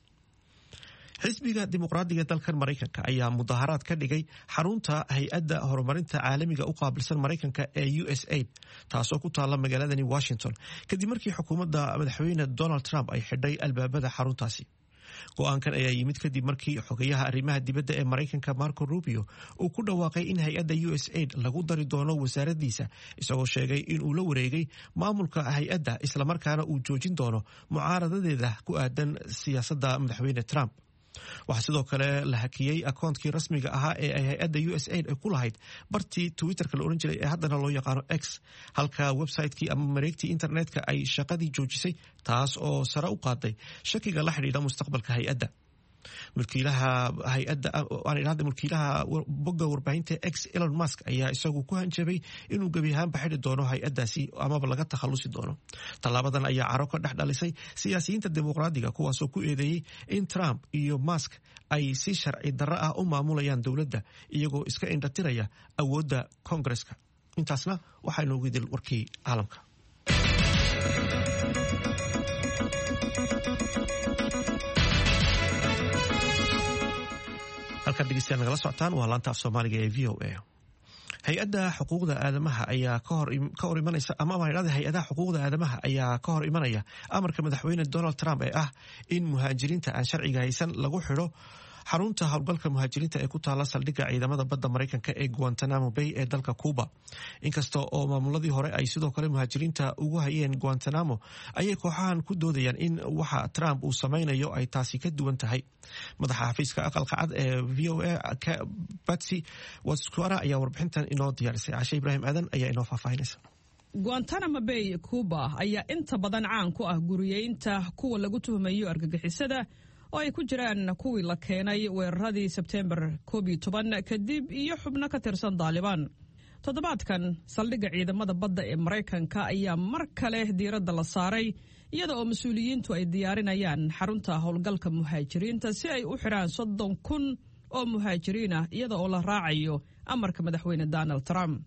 xisbiga dimuqraadiga dalkan Mareykanka ayaa mudaharaad ka dhigay xarunta hay'adda horumarinta caalamiga u qaabilsan Mareykanka ee USAID taasoo ku taala magaaladani Washington kadib markii xukuumadda madaxweyne Donald Trump ay xidhay albaabada xaruntaasi. go'aankan ayaa yimid kadib markii xogayaha arrimaha dibadda ee Mareykanka Marco Rubio uu ku dhawaaqay in hay'adda USAID lagu dari doono wasaaraddiisa isagoo sheegay in uu la wareegay maamulka hay'adda isla markaana uu joojin doono mucaaradadeeda ku aadan siyaasadda madaxweyne Trump. waxaa sidoo kale la hakiyay akoonkii rasmiga ahaa ee ay hay'adda USAID ku lahayd bartii Twitterka la oran jiray ee haddana loo yaqaano X halka website-kii ama mareegtii internetka ay shaqadii joojisay taas oo sare u qaaday shakiga la xidhiidha mustaqbalka hay'adda. mulkiilaha bogga warbaahinta X Elon Musk ayaa isagu ku hanjabay inuu gebi ahaanba xidhi doono hay'addaasi amaba laga takhalusi doono. tallaabadan ayaa caro ka dhex dhalisay siyaasiyiinta dimuqraadiga kuwaasoo ku eedeeyey in Trump iyo Musk ay si sharci darro ah u maamulayaan dowladda iyagoo iska indhatiraya awoodda Kongareska. intaasna waxaa inoogu idil warkii caalamka. halkan dhegeystayaal nagala socotaan waa laanta af Soomaaliga ee VOA. hay-adda xuquuqda aadamaha ayaa ka hor imanaysa ama hay-adaha xuquuqda aadamaha ayaa ka hor imanaya amarka madaxweyne Donald Trump ee ah in muhaajiriinta aan sharciga haysan lagu xidho xarunta howlgalka muhaajiriinta ee ku taala saldhigga ciidamada badda Mareykanka ee Guantanamo Bay ee dalka Cuba. Inkasta oo maamuladii hore ay sidoo kale muhaajiriinta ugu hayeen Guantanamo, ayay kooxahan ku doodayaan in waxa Trump uu sameynayo ay taasi ka duwan tahay. Madaxa xafiiska aqalka cad ee VOA Patsy Watskwara ayaa warbixintan inoo diyaarisay. Cashe Ibrahim Aadan ayaa inoo faahfaahinaysa. Guantanamo Bay Cuba ayaa inta badan caan ku ah guriyeynta kuwa lagu tuhmayo argagixisada oo ay ku jiraan kuwii la keenay weeraradii Sebtembar 11 kadib iyo xubno ka tirsan Taliban. Toddobaadkan saldhigga ciidamada badda ee Mareykanka ayaa mar kale diiradda la saaray iyada oo mas'uuliyiintu ay diyaarinayaan xarunta howlgalka muhaajiriinta si ay u xiraan 30,000 oo muhaajiriin ah iyada oo la raacayo amarka madaxweyne Donald Trump.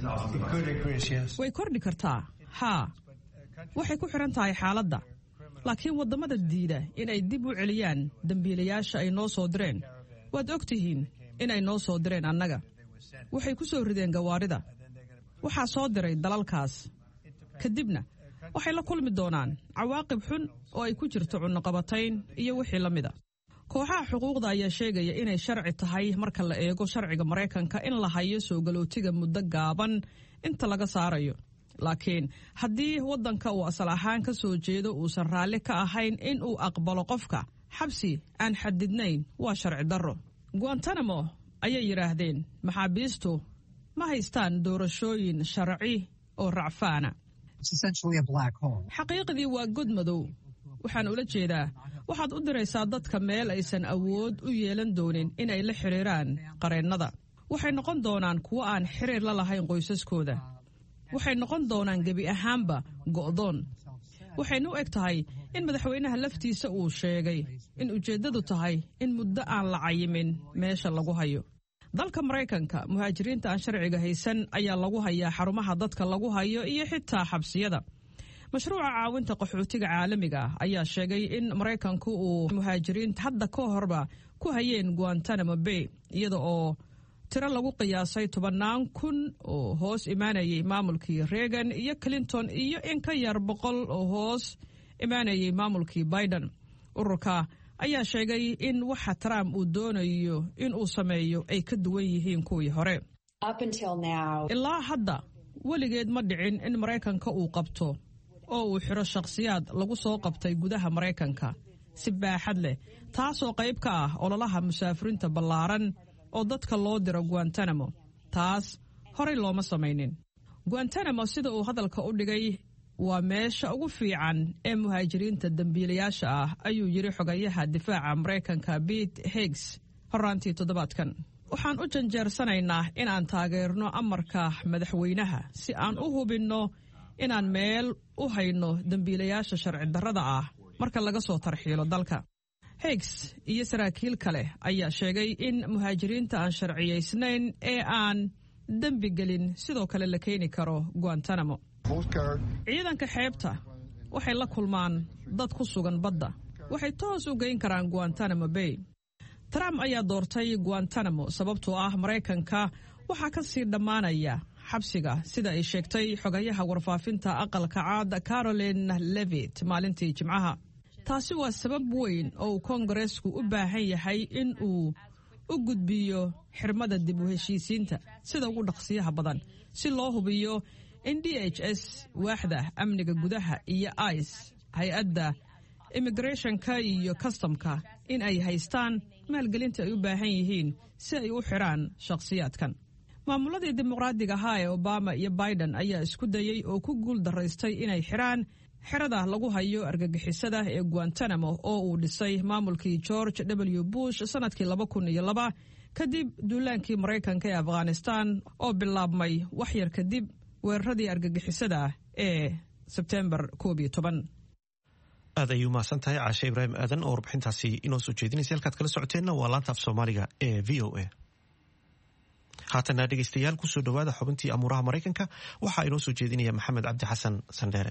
Way kordhi kartaa. Haa. Waxay ku xiran tahay xaaladda. Laakiin wadamada diida in ay dib u celiyaan dambiilayaasha ay noo soo direen. Waad ogtihiin in ay noo soo direen annaga. Waxay ku soo rideen gawaarida. Waxaa soo diray dalalkaas. Kadibna waxay la kulmi doonaan cawaaqib xun oo ay ku jirto cunaqabatayn iyo wixii la mida. Kooxaha xuquuqda ayaa sheegaya inay sharci tahay marka la eego sharciga Mareykanka in la hayo soo galootiga muddo gaaban inta laga saarayo. Laakiin haddii wadanka uu asal ahaan ka soo jeedo uusan raalli ka ahayn in uu aqbalo qofka, xabsi aan xadidnayn waa sharci darro. Guantanamo ayay yiraahdeen maxaabiistu ma haystaan doorashooyin sharci oo racfaana. Xaqiiqdii waa god madow. Waxaan ula jeedaa waxaad u diraysaa dadka meel aysan awood u yeelan doonin in ay la xiriiraan qareennada. Waxay noqon doonaan kuwo aan xiriir la lahayn qoysaskooda. Waxay noqon doonaan gebi ahaanba go'doon. Waxayna u eg tahay in madaxweynaha laftiisa uu sheegay in ujeeddadu tahay in muddo aan la cayimin meesha lagu hayo. Dalka Mareykanka, muhaajiriinta aan sharciga haysan ayaa lagu hayaa xarumaha dadka lagu hayo iyo xitaa xabsiyada. Mashruuca caawinta qaxootiga caalamiga ayaa sheegay in Mareykanku uu muhaajiriinta hadda ka horba ku hayeen Guantanamo Bay iyada oo tiro lagu qiyaasay 10,000 oo hoos imaanayay maamulkii Reagan iyo Clinton iyo in ka yar 100 oo hoos imaanayay maamulkii Biden. Ururka ayaa sheegay in waxa Trump uu doonayo in uu sameeyo ay ka duwan yihiin kuwii hore. Ilaa hadda weligeed ma dhicin in Mareykanka uu qabto oo uu xiro shakhsiyaad lagu soo qabtay gudaha Mareykanka si baaxad leh, taasoo qayb ka ah ololaha musaafiriinta ballaaran oo dadka loo diro Guantanamo. Taas horey looma samaynin. Guantanamo sida uu hadalka u dhigay waa meesha ugu fiican ee muhaajiriinta dambiilayaasha ah ayuu yiri xogayaha difaaca Mareykanka Pete Higgs horaantii toddobaadkan. Waxaan u janjeersanaynaa in aan taageerno amarka madaxweynaha si aan u hubinno inaan meel u hayno dambiilayaasha sharci darrada ah marka laga soo tarxiilo dalka. Higgs iyo saraakiil kale ayaa sheegay in muhaajiriinta aan sharciyeysnayn ee aan dembi gelin sidoo kale la keeni karo Guantanamo. Ciidanka xeebta waxay la kulmaan dad ku sugan badda. Waxay toos u geyn karaan Guantanamo Bay. Trump ayaa doortay Guantanamo sababtoo ah Mareykanka waxaa ka sii dhammaanaya xabsiga sida ay sheegtay xogayaha warfaafinta aqalka cad Caroline Levitt maalintii Jimcaha. Taasi waa sabab weyn oo Kongareesku u baahan yahay in uu u gudbiyo xirmada dib u heshiisiinta sida ugu dhaqsiyaha badan si loo hubiyo in DHS waaxda amniga gudaha iyo ICE hay'adda immigrationka iyo customka in ay haystaan maalgelinta ay u baahan yihiin si ay u xiraan shakhsiyaadkan. Maamuladii dimuqraadiga ahaa ee Obama iyo Biden ayaa isku dayay oo ku guul daraystay inay xiraan xerada lagu hayo argagixisada ee Guantanamo oo uu dhisay maamulkii George W. Bush sanadkii 2002 kadib duulaankii Mareykanka ee Afghanistan oo bilaabmay wax yar kadib weeraradii argagixisada ee Sebtembar 11. aad ayuu mahadsan tahay Cashe Ibrahim Aadan oo warbixintaasi inoo soo jeedinaysa. Halkaad kala socoteenna waa laanta af Soomaaliga ee VOA. haatana dhegeystayaal kusoo dhawaada xubintii amuuraha Mareykanka waxaa inoo soo jeedinaya Maxamed Cabdi Xasan Sandheere.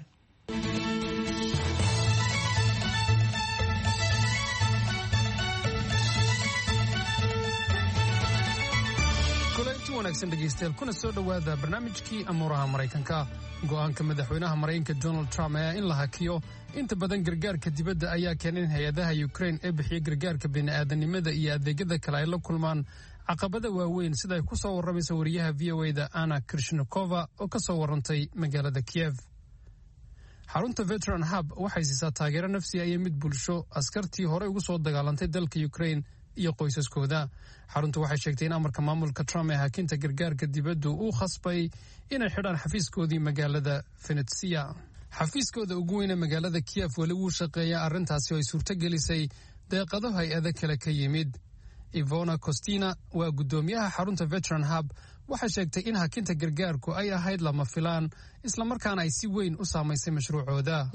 wanaagsan dhegaystayaal kuna soo dhowaada barnaamijkii amuuraha maraykanka. go'aanka madaxweynaha maraykanka Donald Trump ayaa in la hakiyo inta badan gargaarka dibadda ayaa keenay hay'adaha Ukraine ee bixiya gargaarka bini'aadanimada iyo adeegyada kale ay la kulmaan caqabada waaweyn sida ay ku soo warramaysa wariyaha VOA-da Anna Krishnikova oo ka soo warrantay magaalada Kiev. xarunta Veteran Hub waxay siisaa taageero nafsi ah iyo mid bulsho askartii hore ugu soo dagaalantay dalka Ukraine iyo qoysaskooda. xaruntu waxay sheegtay in amarka maamulka Trump ee hakinta gargaarka dibadda uu khasbay inay xidhaan xafiiskoodii magaalada Venezia. xafiiskooda ugu weyn ee magaalada Kiev weli wuu shaqeeyaa arrintaasi oo ay suurtagelisay deeqado hay-ada kale ka yimid. Ivona Kostina waa guddoomiyaha xarunta Veteran Hub waxay sheegtay in hakinta gargaarku ay ahayd lama filaan isla markaana ay si weyn u saamaysay mashruucooda.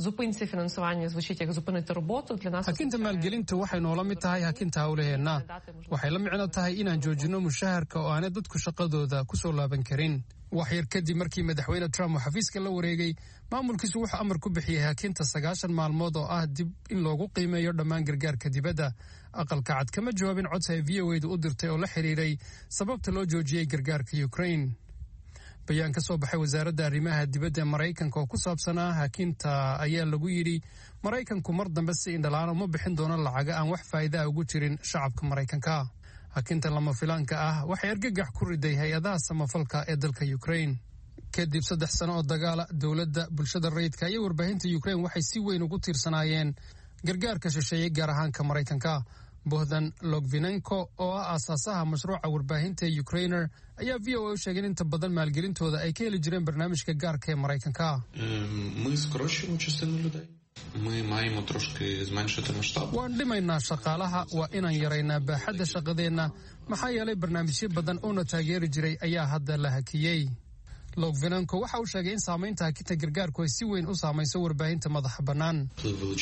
hakinta maalgelinta waxay noola mid tahay hakinta howlaheenna. waxay la micno tahay inaan joojinno mushaharka oo aanay dadku shaqadooda ku soo laaban karin. wax yar kadib markii madaxweyne Trump uu xafiiska la wareegay, maamulkiisu wuxuu amar ku bixiyay hakinta 90 maalmood oo ah dib in loogu qiimeeyo dhammaan gargaarka dibadda. aqalka cad kama jawaabin codsi ay VOA-du u dirtay oo la xiriiray sababta loo joojiyey gargaarka Ukraine. bayaan ka soo baxay wasaaradda arrimaha dibadda ee Maraykanka oo ku saabsanaa hakinta ayaa lagu yidhi Maraykanku mar dambe si indhalaan uma bixin doono lacaga aan wax faa'iido ah ugu jirin shacabka Maraykanka. hakinta lama filaanka ah waxay argagax ku riday hay-adaha samafalka ee dalka Ukraine. kadib 3 sano oo dagaala, dowladda, bulshada rayidka iyo warbaahinta Ukraine waxay si weyn ugu tiirsanaayeen gargaarka shisheeye gaar ahaan ka Maraykanka. Bohdan Logvinenko oo ah aasaasaha mashruuca warbaahinta ee Ukrainer ayaa VOA u sheegay inta badan maalgelintooda ay ka heli jireen barnaamijka gaarka ee Maraykanka. waan dhimaynaa shaqaalaha, waa inaan yaraynaa baaxadda shaqadeenna maxaa yeelay barnaamijyo badan oo na taageeri jiray ayaa hadda la hakiyey. Logvinenko waxa uu sheegay in saamaynta hakinta gargaarku ay si weyn u saamayso warbaahinta madaxa bannaan.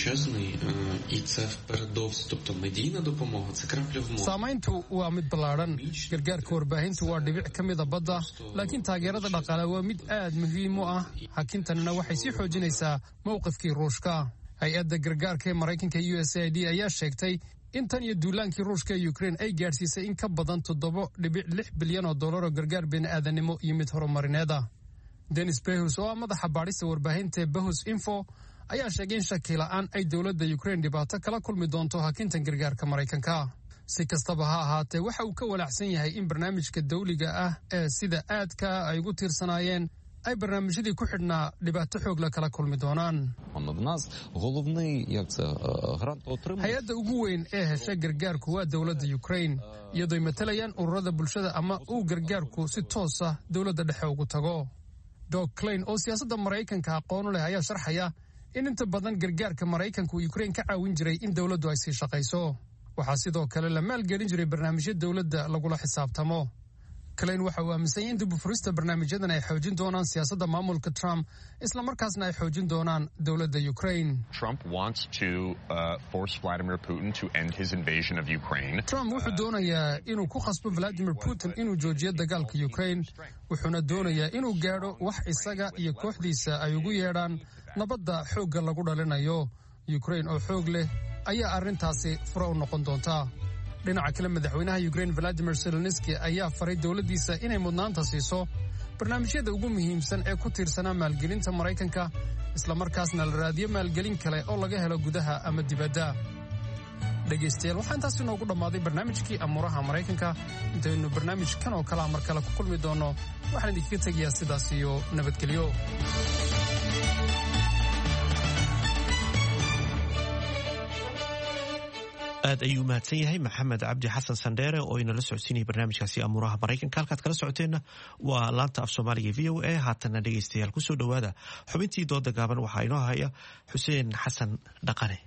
saamayntu waa mid ballaadhan. gargaarka warbaahintu waa dhibic ka mida badda, laakiin taageerada dhaqaale waa mid aad muhiim u ah. hakintanina waxay sii xoojinaysaa mowqifkii Ruushka. hay-adda gargaarka ee Maraykanka USAID ayaa sheegtay in tan iyo duulaankii Ruushka ee Ukraine ay gaadhsiisay in ka badan $7.6 bilyan oo gargaar bini'aadanimo iyo mid horumarineed ah. Denis Behus oo ah madaxa baadhista warbaahinta Behus Info ayaa sheegay in shaki la'aan ay dowladda Ukraine dhibaato kala kulmi doonto hakintan gargaarka Maraykanka. si kastaba ha ahaatee waxa uu ka walaacsan yahay in barnaamijka dawliga ah ee sida aadka ay ugu tiirsanaayeen ay barnaamijyadii ku xidhnaa dhibaato xoog la kala kulmi doonaan. hay-adda ugu weyn ee hesha gargaarku waa dowladda Ukraine, iyadoo ay matalayaan ururada bulshada ama uu gargaarku si toos ah dowladda dhexe ugu tago. Doug Klein oo siyaasadda Maraykanka aqoon u leh ayaa sharxaya in inta badan gargaarka Maraykanku Ukraine ka caawin jiray in dowladdu ay sii shaqayso. waxaa sidoo kale la maalgelin jiray barnaamijyo dowladda lagula xisaabtamo. Klein waxa uu aaminsan yahay in dib u furista barnaamijyadan ay xoojin doonaan siyaasadda maamulka Trump, isla markaasna ay xoojin doonaan dowladda Ukraine. Trump wants to force Vladimir Putin to end his invasion of Ukraine. Trump wuxuu doonayaa inuu ku khasbo Vladimir Putin inuu joojiyo dagaalka Ukraine, wuxuuna doonayaa inuu gaadho wax isaga iyo kooxdiisa ay ugu yeedhaan nabadda xoogga lagu dhalinayo. Ukraine oo xoog leh ayaa arrintaasi furo u noqon doonta. dhinaca kale madaxweynaha Ukraine Volodymyr Zelensky ayaa faray dowladdiisa inay mudnaanta siiso barnaamijyada ugu muhiimsan ee ku tiirsanaa maalgelinta Maraykanka, isla markaasna la raadiyo maalgelin kale oo laga helo gudaha ama dibadda. dhegaystayaal, waxaa intaasi noogu dhammaaday barnaamijkii amuuraha Maraykanka. intaynu barnaamijkan oo kale mar kale ku kulmi doono, waxaan idinkaga tegayaa sidaas iyo nabadgelyo. aad ayuu mahadsan yahay maxamed cabdi xasan sandheere oo inala socodsiinaya barnaamijkaasi amuuraha maraykanka. halkaad kala socoteenna waa laanta af soomaaliga VOA. haatanna dhegaystayaal kusoo dhowaada xubintii dooda gaaban. waxaa inoo haya xuseen xasan dhaqane.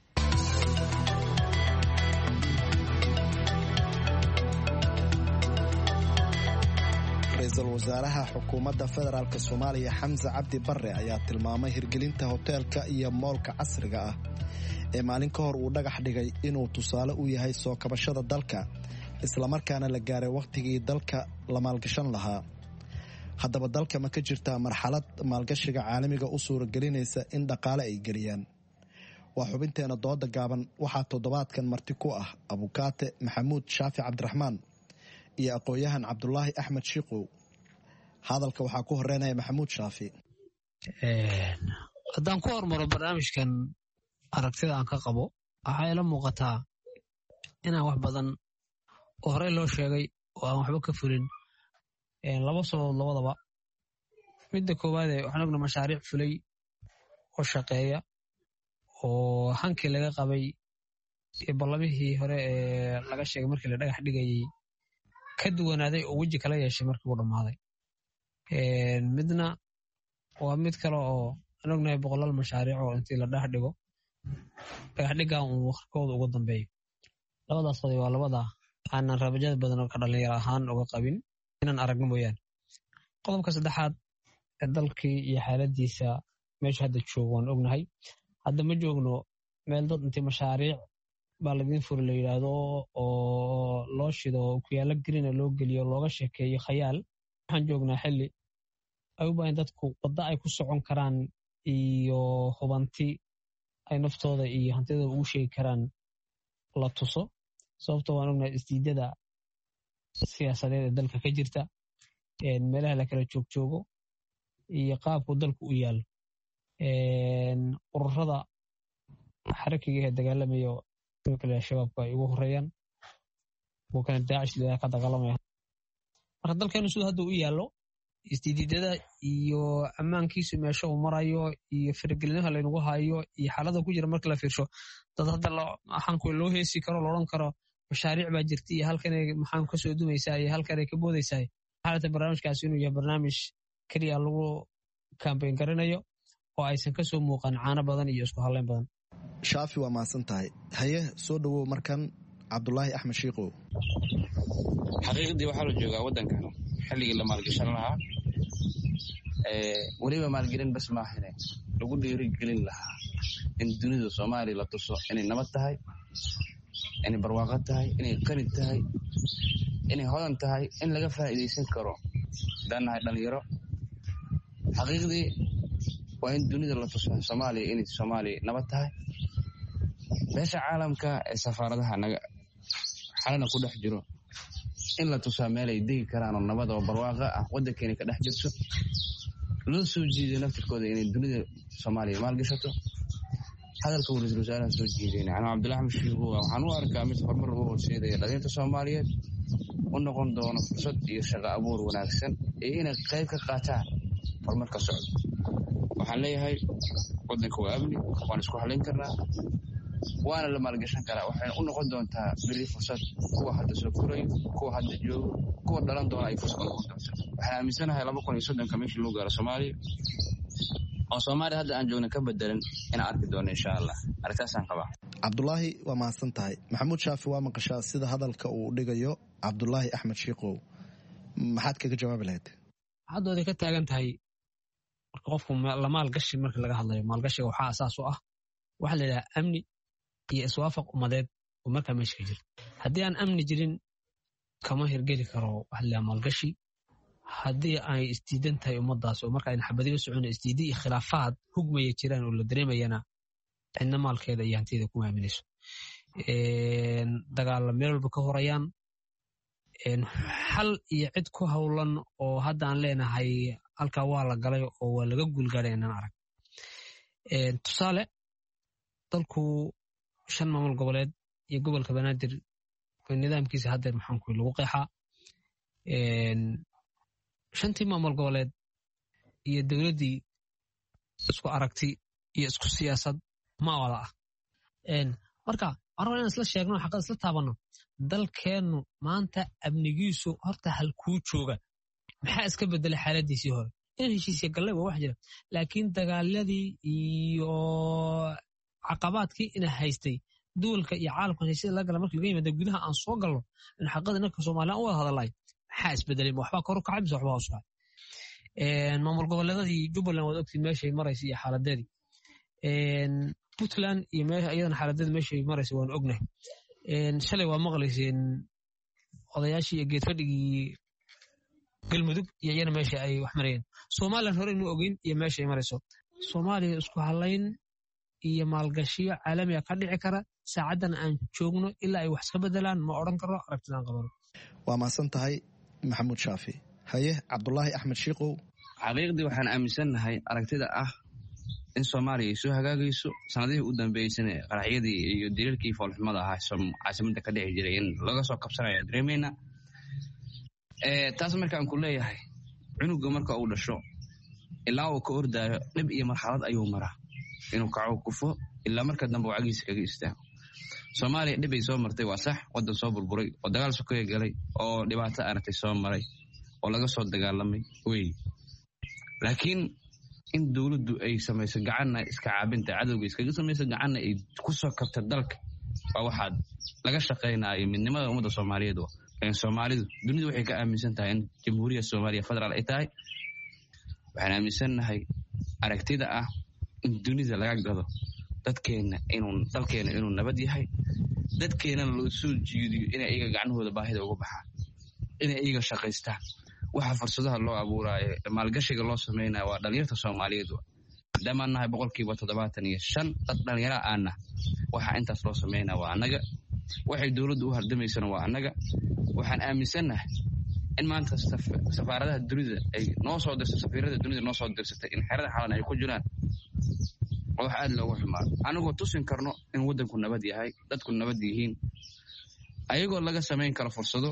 ra-iisul wasaaraha xukuumadda federaalk soomaaliya xamse cabdi barre ayaa tilmaamay hirgelinta hoteelka iyo moolka casriga ah ee maalin ka hor uu dhagax dhigay inuu tusaale u yahay soo kabashada dalka, islamarkaana la gaaray wakhtigii dalka la maalgashan lahaa. haddaba dalka ma ka jirtaa marxalad maalgashiga caalamiga u suuragelinaysa in dhaqaale ay geliyaan? waa xubinteena dooda gaaban. waxaa toddobaadkan marti ku ah abukaate maxamuud shaafi cabdiraxmaan iyo aqoon-yahan cabdulaahi axmed shiiqow. hadalka waxaa ku horeynaya maxamuud shaafi. haddaan ku hormaro barnaamijkan aragtida aan ka qabo waxaa ila muuqataa inaan wax badan oo horey loo sheegay oo aan waxba ka fulin laba sababood labadaba. midda koowaade waxaan ogna mashaariic fulay oo shaqeeya oo hankii laga qabay ballamihii hore ee laga sheegay markii la dhagax dhigayay ka duwanaaday oo weji kala yeeshay markii uu dhammaaday. midna waa mid kale oo aan ognahay boqolaal mashaariic oo intii la dhagax dhigo dhagax dhigaa uun waqtigooda ugu dambeeyo. labadaas qodob waa labada aanan rabajada badan oo ka dhalinyaro ahaan uga qabin inaan aragno mooyaane. qodobka saddexaad ee dalkii iyo xaaladiisa meesha hadda joogo waan ognahay. hadda ma joogno meel dad intii mashaariic baa laydin furi la yidhaahdo oo loo shido kuyaalo grina loo geliyo looga sheekeeyo khayaal. waxaan joognaa xilli ay u baahan dadku wadda ay ku socon karaan iyo hubanti ay naftooda iyo hantidooda ugu sheegi karaan la tuso. sababtoo waan ognahay isdiidada siyaasadeed ee dalka ka jirta meelaha la kala joogjoogo iyo qaabku dalku u yaalo. ururada xarakiga ee dagaalamayo shabaabka ay ugu horeeyaan kuwa kana daacish leedaha ka dagaalamaya. marka dalkeenu siduu hadda u yaallo isdiidada iyo ammaankiisu meesha uu marayo iyo faragelinaha laynagu hayo iyo xaalada ku jira marka la fiirsho dad hadda maxaanku loo heesi karo loodhan karo mashaariic baa jirta iyo halkanay maxaan ka soo dumaysaa iyo halkanay ka boodaysaa. xaalata barnaamijkaasi inuu yahay barnaamij keliya lagu kambayn garanayo oo aysan ka soo muuqan caano badan iyo isku hadlayn badan. shaafi waa mahadsan tahay. haye soo dhowow markan cabdulaahi axmed shiiqow. xaqiiqdii waxaa la joogaa waddankan xilligii la maalgashan lahaa weliba maalgelin bas maahane lagu dhiirigelin lahaa in dunida soomaaliya la tuso inay nabad tahay, inay barwaaqo tahay, inay qani tahay, inay hodan tahay, in laga faa'iidaysan karo danahay dhalinyaro. xaqiiqdii waa in dunida la tuso soomaaliya inay soomaaliya nabad tahay. beesha caalamka ee safaaradaha xalana ku dhex jiro in la tusaa meel ay degi karaan oo nabad oo barwaaqo ah waddankeena ka dhex jirto. loo soo jiiday naftirkooda inay dunida soomaaliya maalgashato. hadalka uu ra-iisul wasaaraha soo jiidayna anuu cabdullahi axmed shiiqow waxaan u arkaa mid horumar ugu horseedaya dhalinyarta soomaaliyeed u noqon doono fursad iyo shaqo abuur wanaagsan iyo inay qayb ka qaataan horumarka socda. waxaan leeyahay waddanka waa amni, waan isku halayn karnaa, waana la maalgashan karaa. waxayna u noqon doontaa beri fursad kuwa hadda soo korayo, kuwa hadda joogo, kuwa dhalan doona ay fursad u noqon doonta. waxaan aaminsanahay 2030 meeshii loo gaaro soomaaliya oo soomaaliya hadda aan joogna ka bedelan inaan arki doono insha allah. arrintaasaan qabaa. cabdulaahi waa mahadsan tahay. maxamuud shaafi waa maqashaa sida hadalka uu dhigayo cabdulaahi axmed shiiqow. maxaad kaga jawaabi lahayd? haddooday ka taagan tahay marka qofku la maalgashi marka laga hadlayo maalgashiga waxaa asaas u ah waxaa la yidhaha amni iyo iswaafaq ummadeed oo markaa meesha ka jira. haddii aan amni jirin kama hirgeli karo waxa la yidhaha maalgashi. haddii ay isdiidan tahay ummaddaas oo marka ayna xabadiga socona isdiidi iyo khilaafaad hugmaya jiraan oo la dareemayana cidna maalkeeda iyo hantiyeeda kuma aaminayso. dagaalla meel walba ka horayaan. xal iyo cid ku howlan oo hadda aan leenahay halkaa waa la galay oo waa laga guulgaaray inaan arag. tusaale dalku 5 maamul goboleed iyo gobolka banaadir nidaamkiisa haddeer maxaanku lagu qeexaa. 5tii maamul goboleed iyo dowladdii isku aragti iyo isku siyaasad ma wada ah. marka arrin inaan isla sheegno xaqad isla taabanno dalkeennu maanta amnigiisu horta halkuu jooga maxaa iska bedelay xaaladiisii hore. in heshiisya gallay waa wax jira laakiin dagaaladii iyo caqabaadkii ina haystay duwalka iyo caalamka heshiisya laga gala markii laga yimaada gudaha aan soo galno in xaqada inaka Soomaaliya u wada hadalay maxaa isbedelay waxba kor u kacay mise waxba hoos u kacay. maamul goboleedadii Jubbaland wada ogtiin meeshay maraysay iyo xaaladeedii. Puntland iyo meesha iyadana xaaladeed meeshay maraysay waan ognahay. shalay waa maqlayseen odayaashii iyo geed fadhigii galmudug iyo iyana meesha ay wax marayeen. Soomaaliland hore inuu ogeyn iyo meesha ay marayso. Soomaaliya isku halayn iyo maalgashiyo caalami ah ka dhici kara saacaddan aan joogno ilaa ay wax iska bedelaan ma odhan karo aragtidaan qabano. waa mahadsan tahay maxamuud shaafi. haye cabdulaahi axmed shiikow. xaqiiqdii waxaan aaminsannahay aragtida ah in soomaaliya ay soo hagaagayso sanadihii u dambeysana qaraxyadii iyo daliilkii foolxumada ahaa caasimada ka dhici jiray in laga soo kabsanaya dareemayna. taas markaan ku leeyahay cunuga marka uu dhasho ilaa uu ka ordaayo dhib iyo marxalad ayuu maraa inuu kaco kufo ilaa marka dambe uu cagiisa kaga istaago. soomaaliya dhib ay soo martay waa sax, waddan soo burburay oo dagaal sokeeye galay oo dhibaato aragtay soo maray oo laga soo dagaalamay wey. laakiin in dowladdu ay samayso gacanna iska caabinta cadowga iskaga samayso gacanna ay ku soo kabta dalka waa waxaad laga shaqaynayo midnimada ummadda soomaaliyeed. soomaalidu dunidu waxay ka aaminsan tahay in jamhuuriyadda soomaaliya federaal ay tahay. waxaan aaminsannahay aragtida ah in dunida laga gado dalkeena inuu nabad yahay, dadkeenana loo soo jiidiyo inay iyaga gacnahooda baahida uga baxaan, inay iyaga shaqaystaan. waxa fursadaha loo abuuraayo maalgashiga loo samaynayo waa dhalinyarta soomaaliyeed. maadaamaan nahay 75% dad dhalinyara aana waxa intaas loo samaynaa waa annaga, waxay dowladdu u hardamaysana waa annaga. waxaan aaminsannahay in maanta safaaradaha dunida ay noo soo dirso safiirada dunida noo soo dirsatay in xerada xalan ay ku jiraan oo wax aad loogu xumaado. anagoo tusin karno in waddanku nabad yahay, dadku nabad yihiin, ayagoo laga samayn karo fursado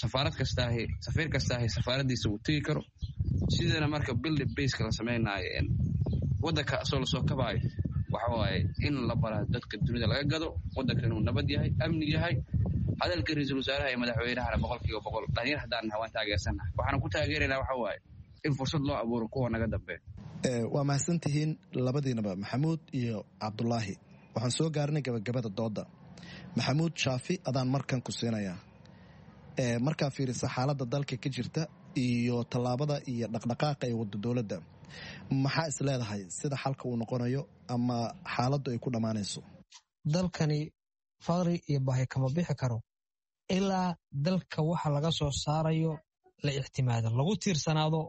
safiir kastaahi safaaradiisa uu tegi karo. sidana marka build baseka la samaynayo waddanka asoo lasoo kabaayo waxa waaye in la baraa dadka dunida laga gado waddanka inuu nabad yahay, amni yahay. hadalka ra-iisul wasaaraha iyo madaxweynahana 100% dhalinyar haddaan nahay waan taageersannahay. waxaana ku taageeraynaa waxa waaye in fursad loo abuuro kuwa naga dambeeya. waa mahadsantihiin labadiinaba maxamuud iyo cabdulaahi. waxaan soo gaarnay gabagabada dooda. maxamuud shaafi adaan markan ku siinayaa. markaa fiirisa xaaladda dalka ka jirta iyo tallaabada iyo dhaqdhaqaaqa ee wadda dowladda, maxaa is leedahay sida xalka uu noqonayo ama xaaladdu ay ku dhammaanayso? dalkani faqri iyo baahi kama bixi karo ilaa dalka waxa laga soo saarayo la ixtimaado, lagu tiirsanaado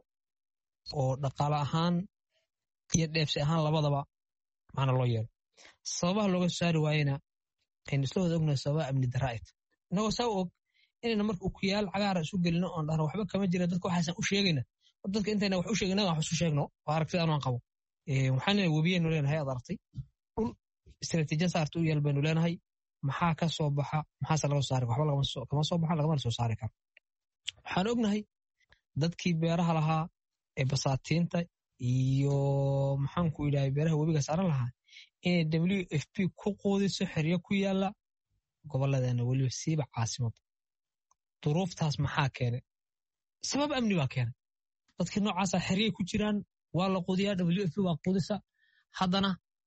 oo dhaqaale ahaan iyo dheefsi ahaan labadaba macna loo yeelo. sababaha looga soo saari waayena aynu isla wada ognahay sababa amni daraaid. inagoo saa og inayna marka ukuyaal cagaara isu gelino oon dhahno waxba kama jira dadka waxaasan u sheegayna. dadka intayna wax u sheegayna wax isu sheegno oo aragtida aan qabo. waxaan webiyaynu leenahay aad aragtay dhul istiraatiijiyad saarta u yeel baynu leenahay. maxaa ka soo baxa maxaase laga soo saari waxba kama soo baxa lagamana soo saari karo. waxaan ognahay dadkii beeraha lahaa ee basaatiinta iyo maxaanku idhahay beeraha webiga saaran lahaa inay WFP ku quudiso xeryo ku yaala gobolladeena weliba siiba caasimada. duruuftaas maxaa keenay? sabab amni baa keenay. dadkii noocaasa xeryay ku jiraan, waa la quudiyaa, WFP waa quudisa. haddana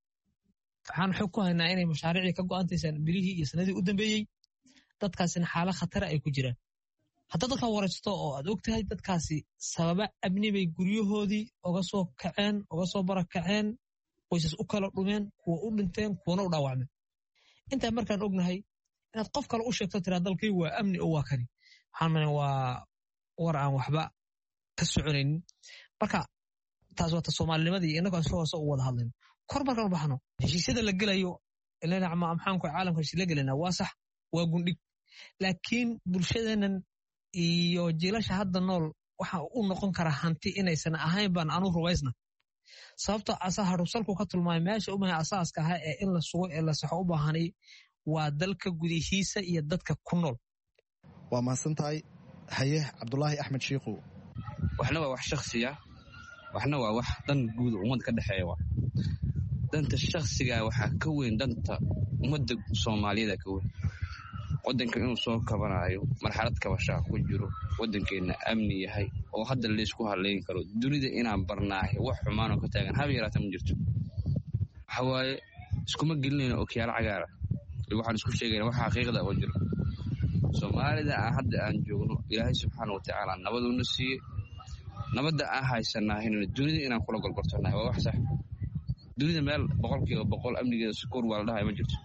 waxaan xog ku haynaa inay mashaariicii ka go'antaysaan bilihii iyo sanadii u dambeeyey. dadkaasina xaalo khatara ay ku jiraan. hadda dadkaa waraysto oo aad og tahay dadkaasi sababa amni bay guryahoodii oga soo kaceen, oga soo barakaceen, qoysas u kala dhumeen, kuwa u dhinteen, kuwana u dhaawacmeen. intaa markaan ognahay inaad qof kale u sheegto tiraa dalkii waa amni oo waa kani, waxaan malan waa war aan waxba ka soconaynin. marka taas waa ta soomaalinimadii innagoo isla hoose u wada hadlayno. kor markaan u baxno heshiisyada la gelayo maxaanku caalamka heshiis la gelayna waa sax, waa gundhig. laakiin bulshadeennan iyo jiilasha hadda nool waxa u noqon kara hanti inaysan ahayn baan anu rubaysna. sababtoo asaa harusalku ka tilmaamay meesha umahay asaaska ahaa ee in la sugo ee la saxo u baahanay waa dalka gudihiisa iyo dadka ku nool. waa mahadsan tahay. haye cabdulaahi axmed shiikow. waxna waa wax shakhsiya, waxna waa wax dan guud ummad ka dhexeeya. waa danta shakhsiga waxaa ka weyn danta ummadda Soomaaliyeed ka weyn. waddanka inuu soo kabanayo marxalad kabashaa ku jiro, waddankeenna amni yahay oo hadda la isku haleyn karo. dunida inaan barnaahay wax xumaan oo ka taagan haba yaraata ma jirto. waxa waaye iskuma gelinayna okiyaal cagaara, waxaan isku sheegayna waxa xaqiiqda oo jiro. Soomaalida hadda aan joogno Ilaahay subxaanahu wa ta'aala nabaduuna siiyey. nabadda aan haysanaahayna dunida inaan kula golgortanahay waa wax sax. dunida meel 100% amnigeeda sukuur waa la dhahay ma jirto.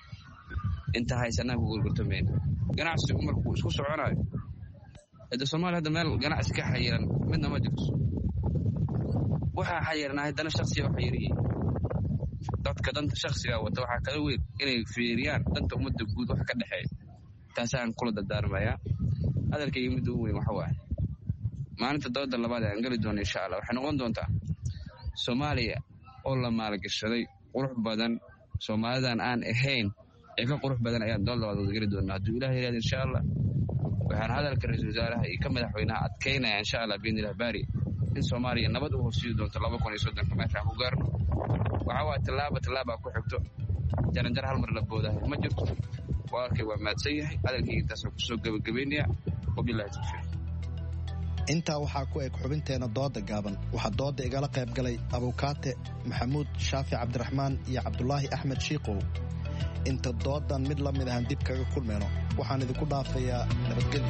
inta haysanaa ku golgortamayna ganacsigu markuu isku soconayo hadda Soomaaliya hadda meel ganacsi ka xayiran midna ma jirto. waxaa xayirnaa haddana shakhsiga wax yariye dadka danta shakhsiga wata waxaa kala weyn inay fiiriyaan danta ummadda guud waxa ka dhexeeya taasaan kula dardaarmayaa hadalkayga midda ugu weyn waxa waaye maalinta dooda labaad aan geli doono insha allah waxay noqon doontaa soomaaliya oo la maalgashaday qurux badan soomaalidan aan ahayn ee ka qurux badan ayaan dood labaad geli doonaa hadduu ilaah yiraahdo insha allah waxaan hadalka ra-iisul wasaaraha iyo ka madaxweynaha adkeynaya insha allah biidnilah baari in soomaaliya nabad u horsiidi doonto 2030 meeshaan ku gaarno waxa waa tallaabaa ku xigto jaranjar hal mar la boodahay ma jirto walaalkay waa mahadsan yahay hadalkayga intaasoo kusoo gabagabeynaya wabillahi tawfiiq intaa waxaa ku eg xubinteena dooda gaaban waxaa dooda igala qayb galay abukaate maxamuud shaafi cabdiraxmaan iyo cabdulaahi axmed shiikow inta doodan mid la mid ahaan dib kaga kulmeyno waxaan idinku dhaafayaa nabadgelyo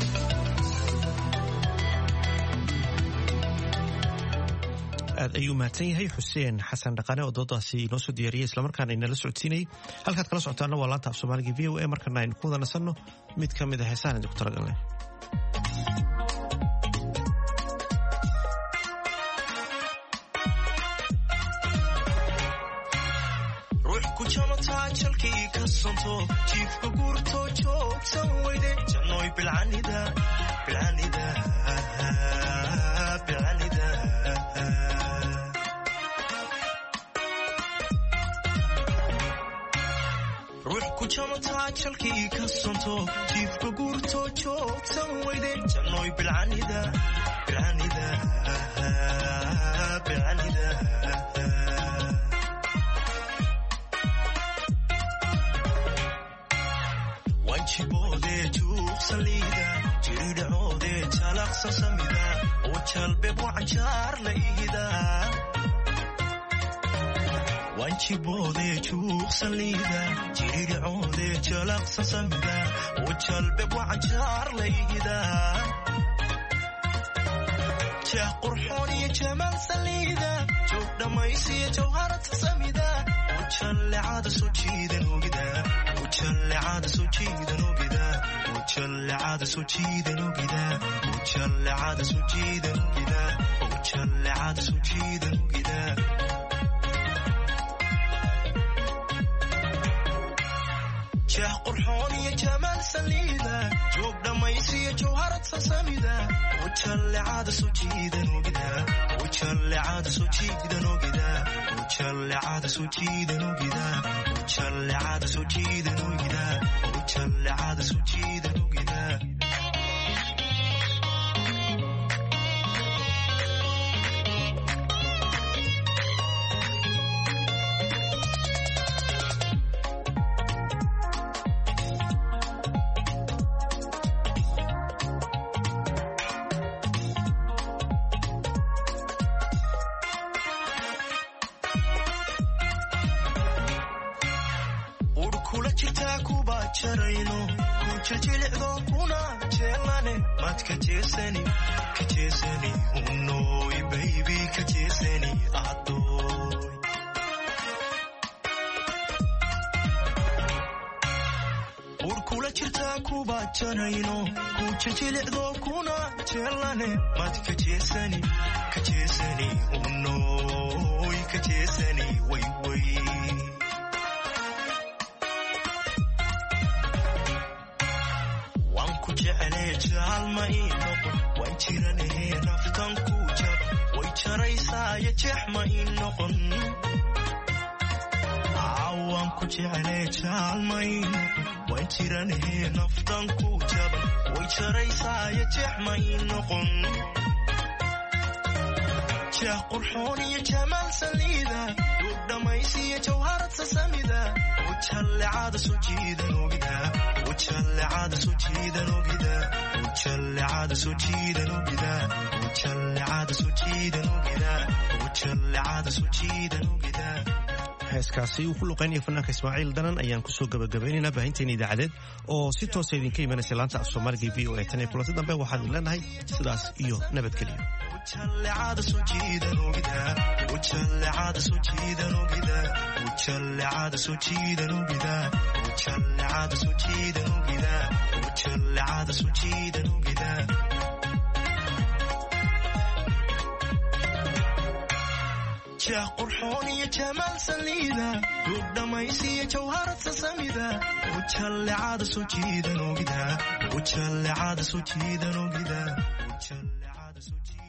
aad ayuu mahadsan yahay xuseen xasan dhaqane oo doodaasi inoo soo diyaariyey islamarkaana inala socodsiinayay halkaad kala socotaana waa laanta af soomaaliga v o a markana aynu ku wada nasanno mid ka mid a heesahan idinku talagalnay jalkii ka sonto jiifka guurto joogsan weyde jannoy bilcanida ruux ku jamataa jalkii ka sonto jiifka guurto joogsan weyde jannoy bilcanida jiboode juuqsaliida jiridhacoode jalaqsa samida oo jalbeeb wacanjaar la ihida wanjiboode juuqsaliida jiridhacoode jalaqsa samida oo jalbeeb wacanjaar la ihida jeex qurxoon iyo jamaal saliida joog dhammaysiya jawharata samida oo jallecada soo jiidan ogida وجلعاد سوجيدا نوبدا وجلعاد سوجيدا نوبدا وجلعاد سوجيدا نوبدا وجلعاد سوجيدا نوبدا جاه قرحوني يا جمال سليدا جوب دميسي جوهرة سسميدا وجلعاد سوجيدا نوبدا وجلعاد سوجيدا نوبدا وجلعاد سوجيدا نوبدا وجلعاد سوجيدا نوبدا وجلعاد سوجيدا نوبدا جاه قرحوني يا جمال سليدا ودميسي جوهرة سسميدا وجلعاد سوجيدا نوبدا وجلعاد سوجيدا نوبدا وجلعاد سوجيدا نوبدا وجلعاد سوجيدا نوبدا وجلعاد سوجيدا نوبدا heeskaasi uu ku luqeynaya fanaanka Ismaaciil Danan ayaan ku soo gabagabaynaynaa baahinteena idaacadeed oo si toos ah idinka imanaysa laanta af Soomaaliga v o a tan kulanti dambe waxaan leenahay sidaas iyo nabadgelyo وجلعاد سوجيدا نوبدا وجلعاد سوجيدا نوبدا وجلعاد سوجيدا نوبدا وجلعاد سوجيدا نوبدا وجلعاد سوجيدا نوبدا jah qurxoon iyo jamaal saliida duub dhammaysiiyo jawharad sasamida ujallecada soo jiidan ogida ujallecada soo jiidan ogida ujallecada soo jiidan